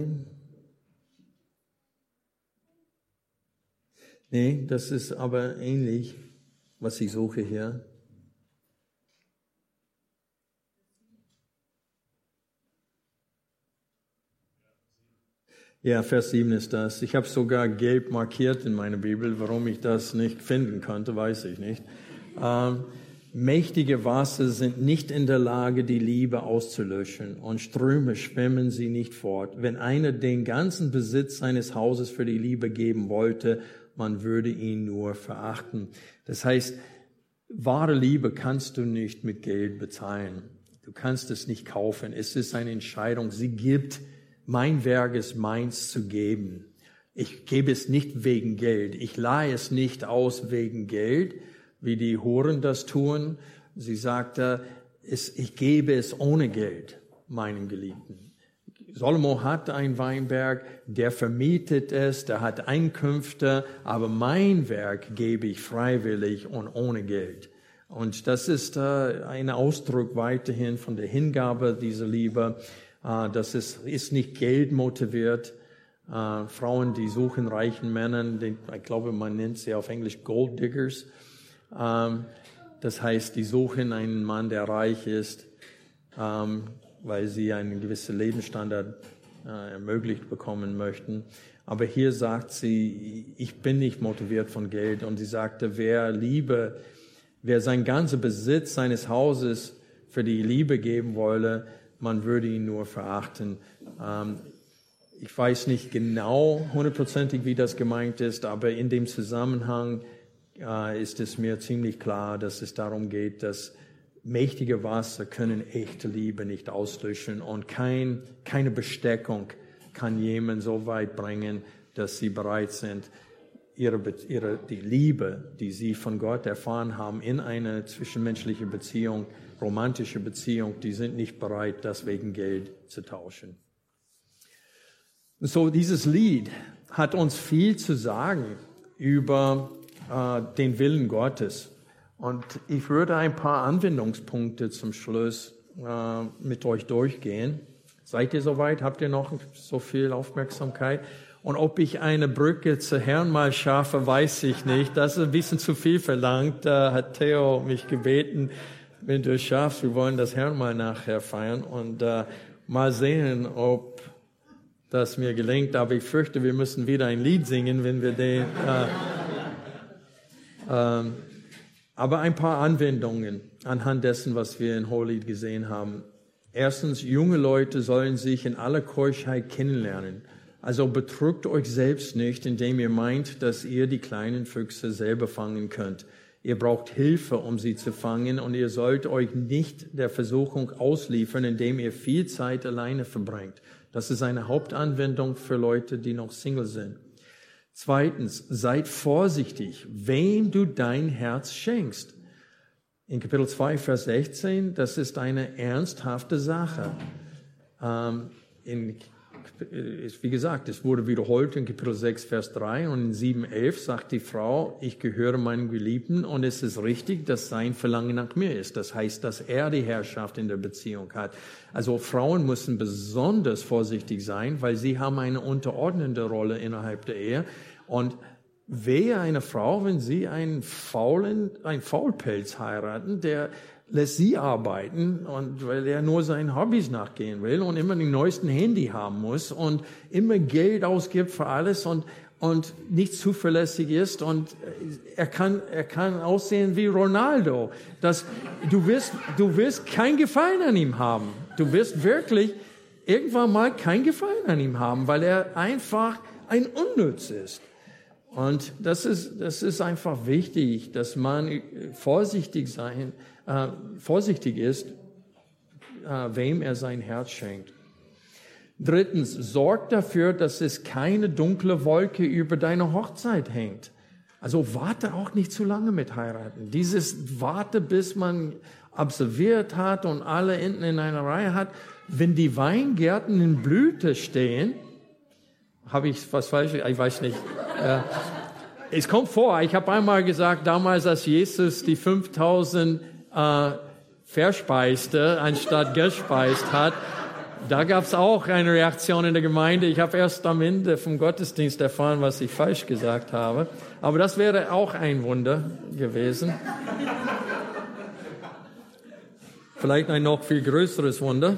Nee, das ist aber ähnlich, was ich suche hier. Ja, Vers 7 ist das. Ich habe sogar gelb markiert in meiner Bibel. Warum ich das nicht finden konnte, weiß ich nicht. Mächtige Wasser sind nicht in der Lage, die Liebe auszulöschen, und Ströme schwemmen sie nicht fort. Wenn einer den ganzen Besitz seines Hauses für die Liebe geben wollte, man würde ihn nur verachten. Das heißt, wahre Liebe kannst du nicht mit Geld bezahlen. Du kannst es nicht kaufen. Es ist eine Entscheidung. Sie gibt, mein Werk ist meins zu geben. Ich gebe es nicht wegen Geld. Ich leihe es nicht aus wegen Geld, wie die Huren das tun. Sie sagte, ich gebe es ohne Geld, meinen Geliebten. Salomo hat einen Weinberg, der vermietet es, der hat Einkünfte, aber mein Werk gebe ich freiwillig und ohne Geld. Und das ist ein Ausdruck weiterhin von der Hingabe dieser Liebe. Das ist nicht Geld motiviert. Frauen, die suchen reichen Männern, ich glaube, man nennt sie auf Englisch Gold Diggers. Das heißt, die suchen einen Mann, der reich ist, weil sie einen gewissen Lebensstandard ermöglicht bekommen möchten. Aber hier sagt sie, ich bin nicht motiviert von Geld. Und sie sagte, wer sein ganzer Besitz seines Hauses für die Liebe geben wolle, man würde ihn nur verachten. Ich weiß nicht genau hundertprozentig, wie das gemeint ist, aber in dem Zusammenhang ist es mir ziemlich klar, dass es darum geht, dass mächtige Wasser können echte Liebe nicht auslöschen, und keine Besteckung kann jemanden so weit bringen, dass sie bereit sind, die Liebe, die sie von Gott erfahren haben, in eine zwischenmenschliche Beziehung, romantische Beziehung, die sind nicht bereit, das wegen Geld zu tauschen. So, dieses Lied hat uns viel zu sagen über den Willen Gottes. Und ich würde ein paar Anwendungspunkte zum Schluss mit euch durchgehen. Seid ihr soweit? Habt ihr noch so viel Aufmerksamkeit? Und ob ich eine Brücke zu Herrn mal schaffe, weiß ich nicht. Das ist ein bisschen zu viel verlangt. Da hat Theo mich gebeten, wenn du es schaffst, wir wollen das Herrn mal nachher feiern und mal sehen, ob das mir gelingt. Aber ich fürchte, wir müssen wieder ein Lied singen, wenn wir den... aber ein paar Anwendungen anhand dessen, was wir in Hohelied gesehen haben. Erstens, junge Leute sollen sich in aller Keuschheit kennenlernen. Also betrügt euch selbst nicht, indem ihr meint, dass ihr die kleinen Füchse selber fangen könnt. Ihr braucht Hilfe, um sie zu fangen, und ihr sollt euch nicht der Versuchung ausliefern, indem ihr viel Zeit alleine verbringt. Das ist eine Hauptanwendung für Leute, die noch Single sind. Zweitens, seid vorsichtig, wem du dein Herz schenkst. In Kapitel 2, Vers 16, das ist eine ernsthafte Sache. Wie gesagt, es wurde wiederholt in Kapitel 6, Vers 3, und in 7, 11 sagt die Frau, ich gehöre meinem Geliebten, und es ist richtig, dass sein Verlangen nach mir ist. Das heißt, dass er die Herrschaft in der Beziehung hat. Also Frauen müssen besonders vorsichtig sein, weil sie haben eine unterordnende Rolle innerhalb der Ehe. Und wehe eine Frau, wenn sie einen Faulpelz heiraten, der lässt sie arbeiten, und weil er nur seinen Hobbys nachgehen will und immer den neuesten Handy haben muss und immer Geld ausgibt für alles und nicht zuverlässig ist, und er kann aussehen wie Ronaldo. Du wirst kein Gefallen an ihm haben. Du wirst wirklich irgendwann mal kein Gefallen an ihm haben, weil er einfach ein Unnütz ist. Und das ist einfach wichtig, dass man vorsichtig ist, wem er sein Herz schenkt. Drittens, sorg dafür, dass es keine dunkle Wolke über deine Hochzeit hängt. Also warte auch nicht zu lange mit heiraten. Dieses Warte, bis man absolviert hat und alle hinten in einer Reihe hat. Wenn die Weingärten in Blüte stehen, habe ich was falsch? Ich weiß nicht. Es kommt vor, ich habe einmal gesagt, damals, als Jesus die 5000 verspeiste, anstatt gespeist hat, da gab es auch eine Reaktion in der Gemeinde. Ich habe erst am Ende vom Gottesdienst erfahren, was ich falsch gesagt habe. Aber das wäre auch ein Wunder gewesen. Vielleicht ein noch viel größeres Wunder.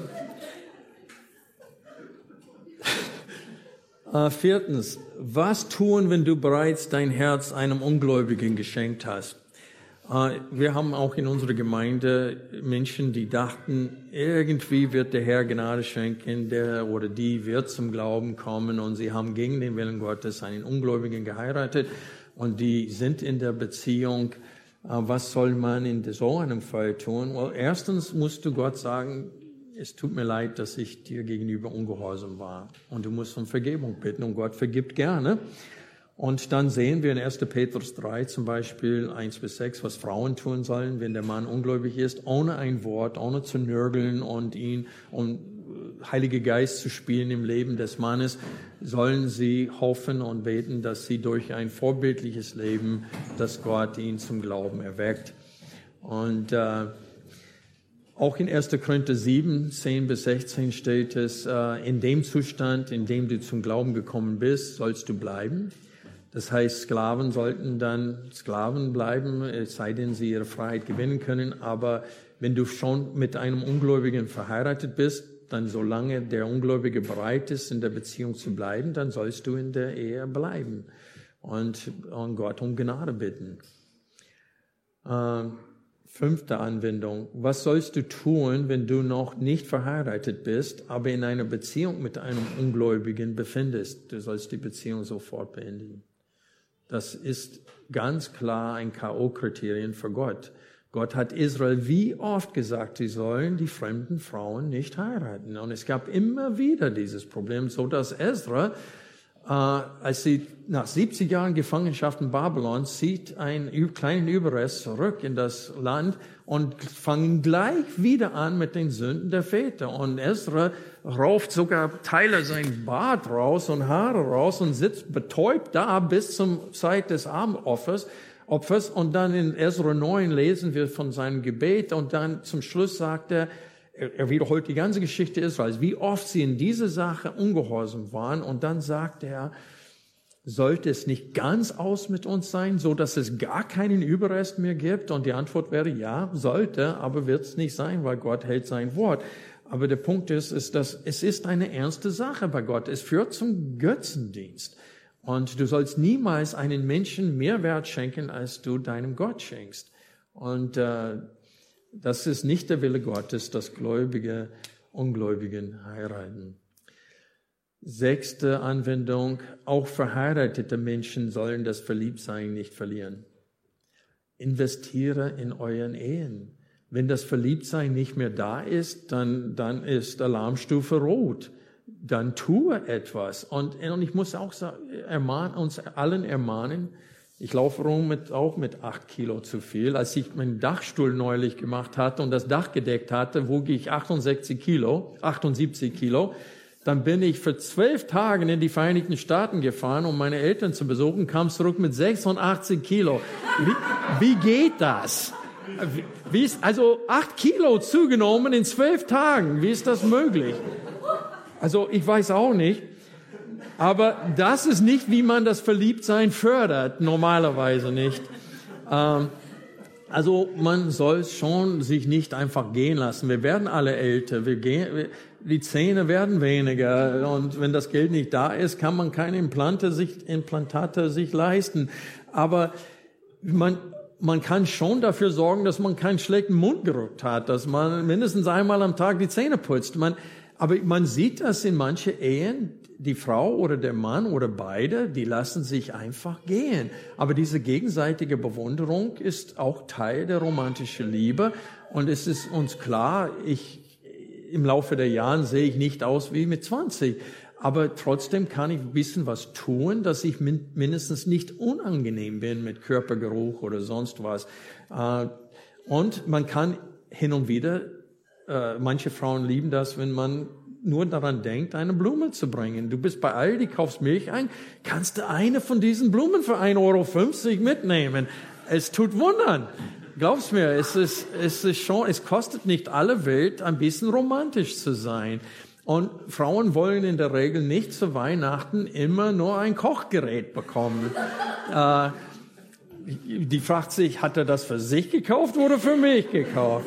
Viertens, was tun, wenn du bereits dein Herz einem Ungläubigen geschenkt hast? Wir haben auch in unserer Gemeinde Menschen, die dachten, irgendwie wird der Herr Gnade schenken, der oder die wird zum Glauben kommen, und sie haben gegen den Willen Gottes einen Ungläubigen geheiratet und die sind in der Beziehung. Was soll man in so einem Fall tun? Well, erstens musst du Gott sagen, es tut mir leid, dass ich dir gegenüber ungehorsam war. Und du musst um Vergebung bitten, und Gott vergibt gerne. Und dann sehen wir in 1. Petrus 3 zum Beispiel 1-6, was Frauen tun sollen, wenn der Mann ungläubig ist, ohne ein Wort, ohne zu nörgeln und ihn um Heilige Geist zu spielen im Leben des Mannes, sollen sie hoffen und beten, dass sie durch ein vorbildliches Leben, dass Gott ihn zum Glauben erweckt. Und auch in 1. Korinther 7, 10-16 steht es, in dem Zustand, in dem du zum Glauben gekommen bist, sollst du bleiben. Das heißt, Sklaven sollten dann Sklaven bleiben, es sei denn, sie ihre Freiheit gewinnen können. Aber wenn du schon mit einem Ungläubigen verheiratet bist, dann solange der Ungläubige bereit ist, in der Beziehung zu bleiben, dann sollst du in der Ehe bleiben und Gott um Gnade bitten. 5. Anwendung. Was sollst du tun, wenn du noch nicht verheiratet bist, aber in einer Beziehung mit einem Ungläubigen befindest? Du sollst die Beziehung sofort beendigen. Das ist ganz klar ein K.O.-Kriterium für Gott. Gott hat Israel wie oft gesagt, sie sollen die fremden Frauen nicht heiraten. Und es gab immer wieder dieses Problem, so dass Ezra, als sie nach 70 Jahren Gefangenschaft in Babylon, zieht einen kleinen Überrest zurück in das Land und fangen gleich wieder an mit den Sünden der Väter. Und Ezra rauft sogar Teile sein Bart raus und Haare raus und sitzt betäubt da bis zum Zeit des Abendopfers. Und dann in Ezra 9 lesen wir von seinem Gebet, und dann zum Schluss sagt er wiederholt die ganze Geschichte Israels, wie oft sie in dieser Sache ungehorsam waren, und dann sagt er, sollte es nicht ganz aus mit uns sein, so dass es gar keinen Überrest mehr gibt? Und die Antwort wäre ja, sollte, aber wird es nicht sein, weil Gott hält sein Wort. Aber der Punkt ist, dass es ist eine ernste Sache bei Gott. Es führt zum Götzendienst. Und du sollst niemals einen Menschen mehr Wert schenken, als du deinem Gott schenkst. Und das ist nicht der Wille Gottes, dass Gläubige Ungläubigen heiraten. 6. Anwendung, auch verheiratete Menschen sollen das Verliebtsein nicht verlieren. Investiere in euren Ehen. Wenn das Verliebtsein nicht mehr da ist, dann ist Alarmstufe rot. Dann tue etwas. Und ich muss auch uns allen ermahnen, ich laufe rum auch mit 8 Kilo zu viel. Als ich meinen Dachstuhl neulich gemacht hatte und das Dach gedeckt hatte, wog ich 78 Kilo. Dann bin ich für 12 Tage in die Vereinigten Staaten gefahren, um meine Eltern zu besuchen, kam zurück mit 86 Kilo. Wie geht das? Also 8 Kilo zugenommen in 12 Tagen. Wie ist das möglich? Also ich weiß auch nicht. Aber das ist nicht, wie man das Verliebtsein fördert, normalerweise nicht. Also man soll schon sich nicht einfach gehen lassen. Wir werden alle älter, die Zähne werden weniger, und wenn das Geld nicht da ist, kann man keine Implantate sich leisten. Aber man kann schon dafür sorgen, dass man keinen schlechten Mundgeruch hat, dass man mindestens einmal am Tag die Zähne putzt. Aber man sieht das in manchen Ehen, die Frau oder der Mann oder beide, die lassen sich einfach gehen. Aber diese gegenseitige Bewunderung ist auch Teil der romantischen Liebe. Und es ist uns klar, im Laufe der Jahre sehe ich nicht aus wie mit 20. Aber trotzdem kann ich ein bisschen was tun, dass ich mindestens nicht unangenehm bin mit Körpergeruch oder sonst was. Und man kann hin und wieder, manche Frauen lieben das, wenn man nur daran denkt, eine Blume zu bringen. Du bist bei Aldi, kaufst Milch ein, kannst du eine von diesen Blumen für 1,50 € mitnehmen. Es tut Wundern. Glaub's mir, es kostet nicht alle Welt, ein bisschen romantisch zu sein. Und Frauen wollen in der Regel nicht zu Weihnachten immer nur ein Kochgerät bekommen. Die fragt sich, hat er das für sich gekauft oder für mich gekauft?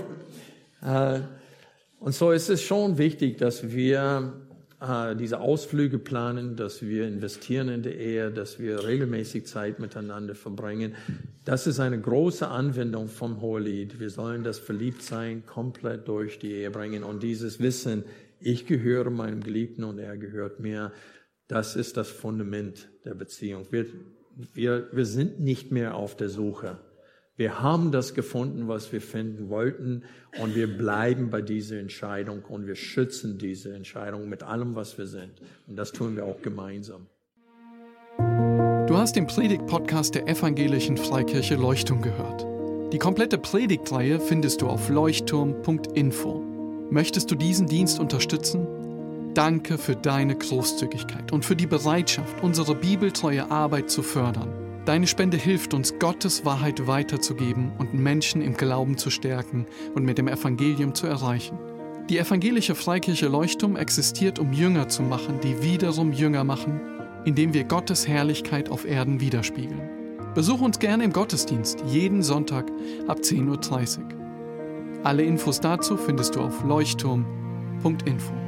Und so ist es schon wichtig, dass wir diese Ausflüge planen, dass wir investieren in die Ehe, dass wir regelmäßig Zeit miteinander verbringen. Das ist eine große Anwendung vom Hohelied. Wir sollen das Verliebtsein komplett durch die Ehe bringen. Und dieses Wissen, ich gehöre meinem Geliebten und er gehört mir, das ist das Fundament der Beziehung. Wir sind nicht mehr auf der Suche. Wir haben das gefunden, was wir finden wollten, und wir bleiben bei dieser Entscheidung und wir schützen diese Entscheidung mit allem, was wir sind. Und das tun wir auch gemeinsam. Du hast den Predigt-Podcast der Evangelischen Freikirche Leuchtturm gehört. Die komplette Predigtreihe findest du auf leuchtturm.info. Möchtest du diesen Dienst unterstützen? Danke für deine Großzügigkeit und für die Bereitschaft, unsere bibeltreue Arbeit zu fördern. Deine Spende hilft uns, Gottes Wahrheit weiterzugeben und Menschen im Glauben zu stärken und mit dem Evangelium zu erreichen. Die Evangelische Freikirche Leuchtturm existiert, um Jünger zu machen, die wiederum Jünger machen, indem wir Gottes Herrlichkeit auf Erden widerspiegeln. Besuch uns gerne im Gottesdienst, jeden Sonntag ab 10:30 Uhr. Alle Infos dazu findest du auf leuchtturm.info.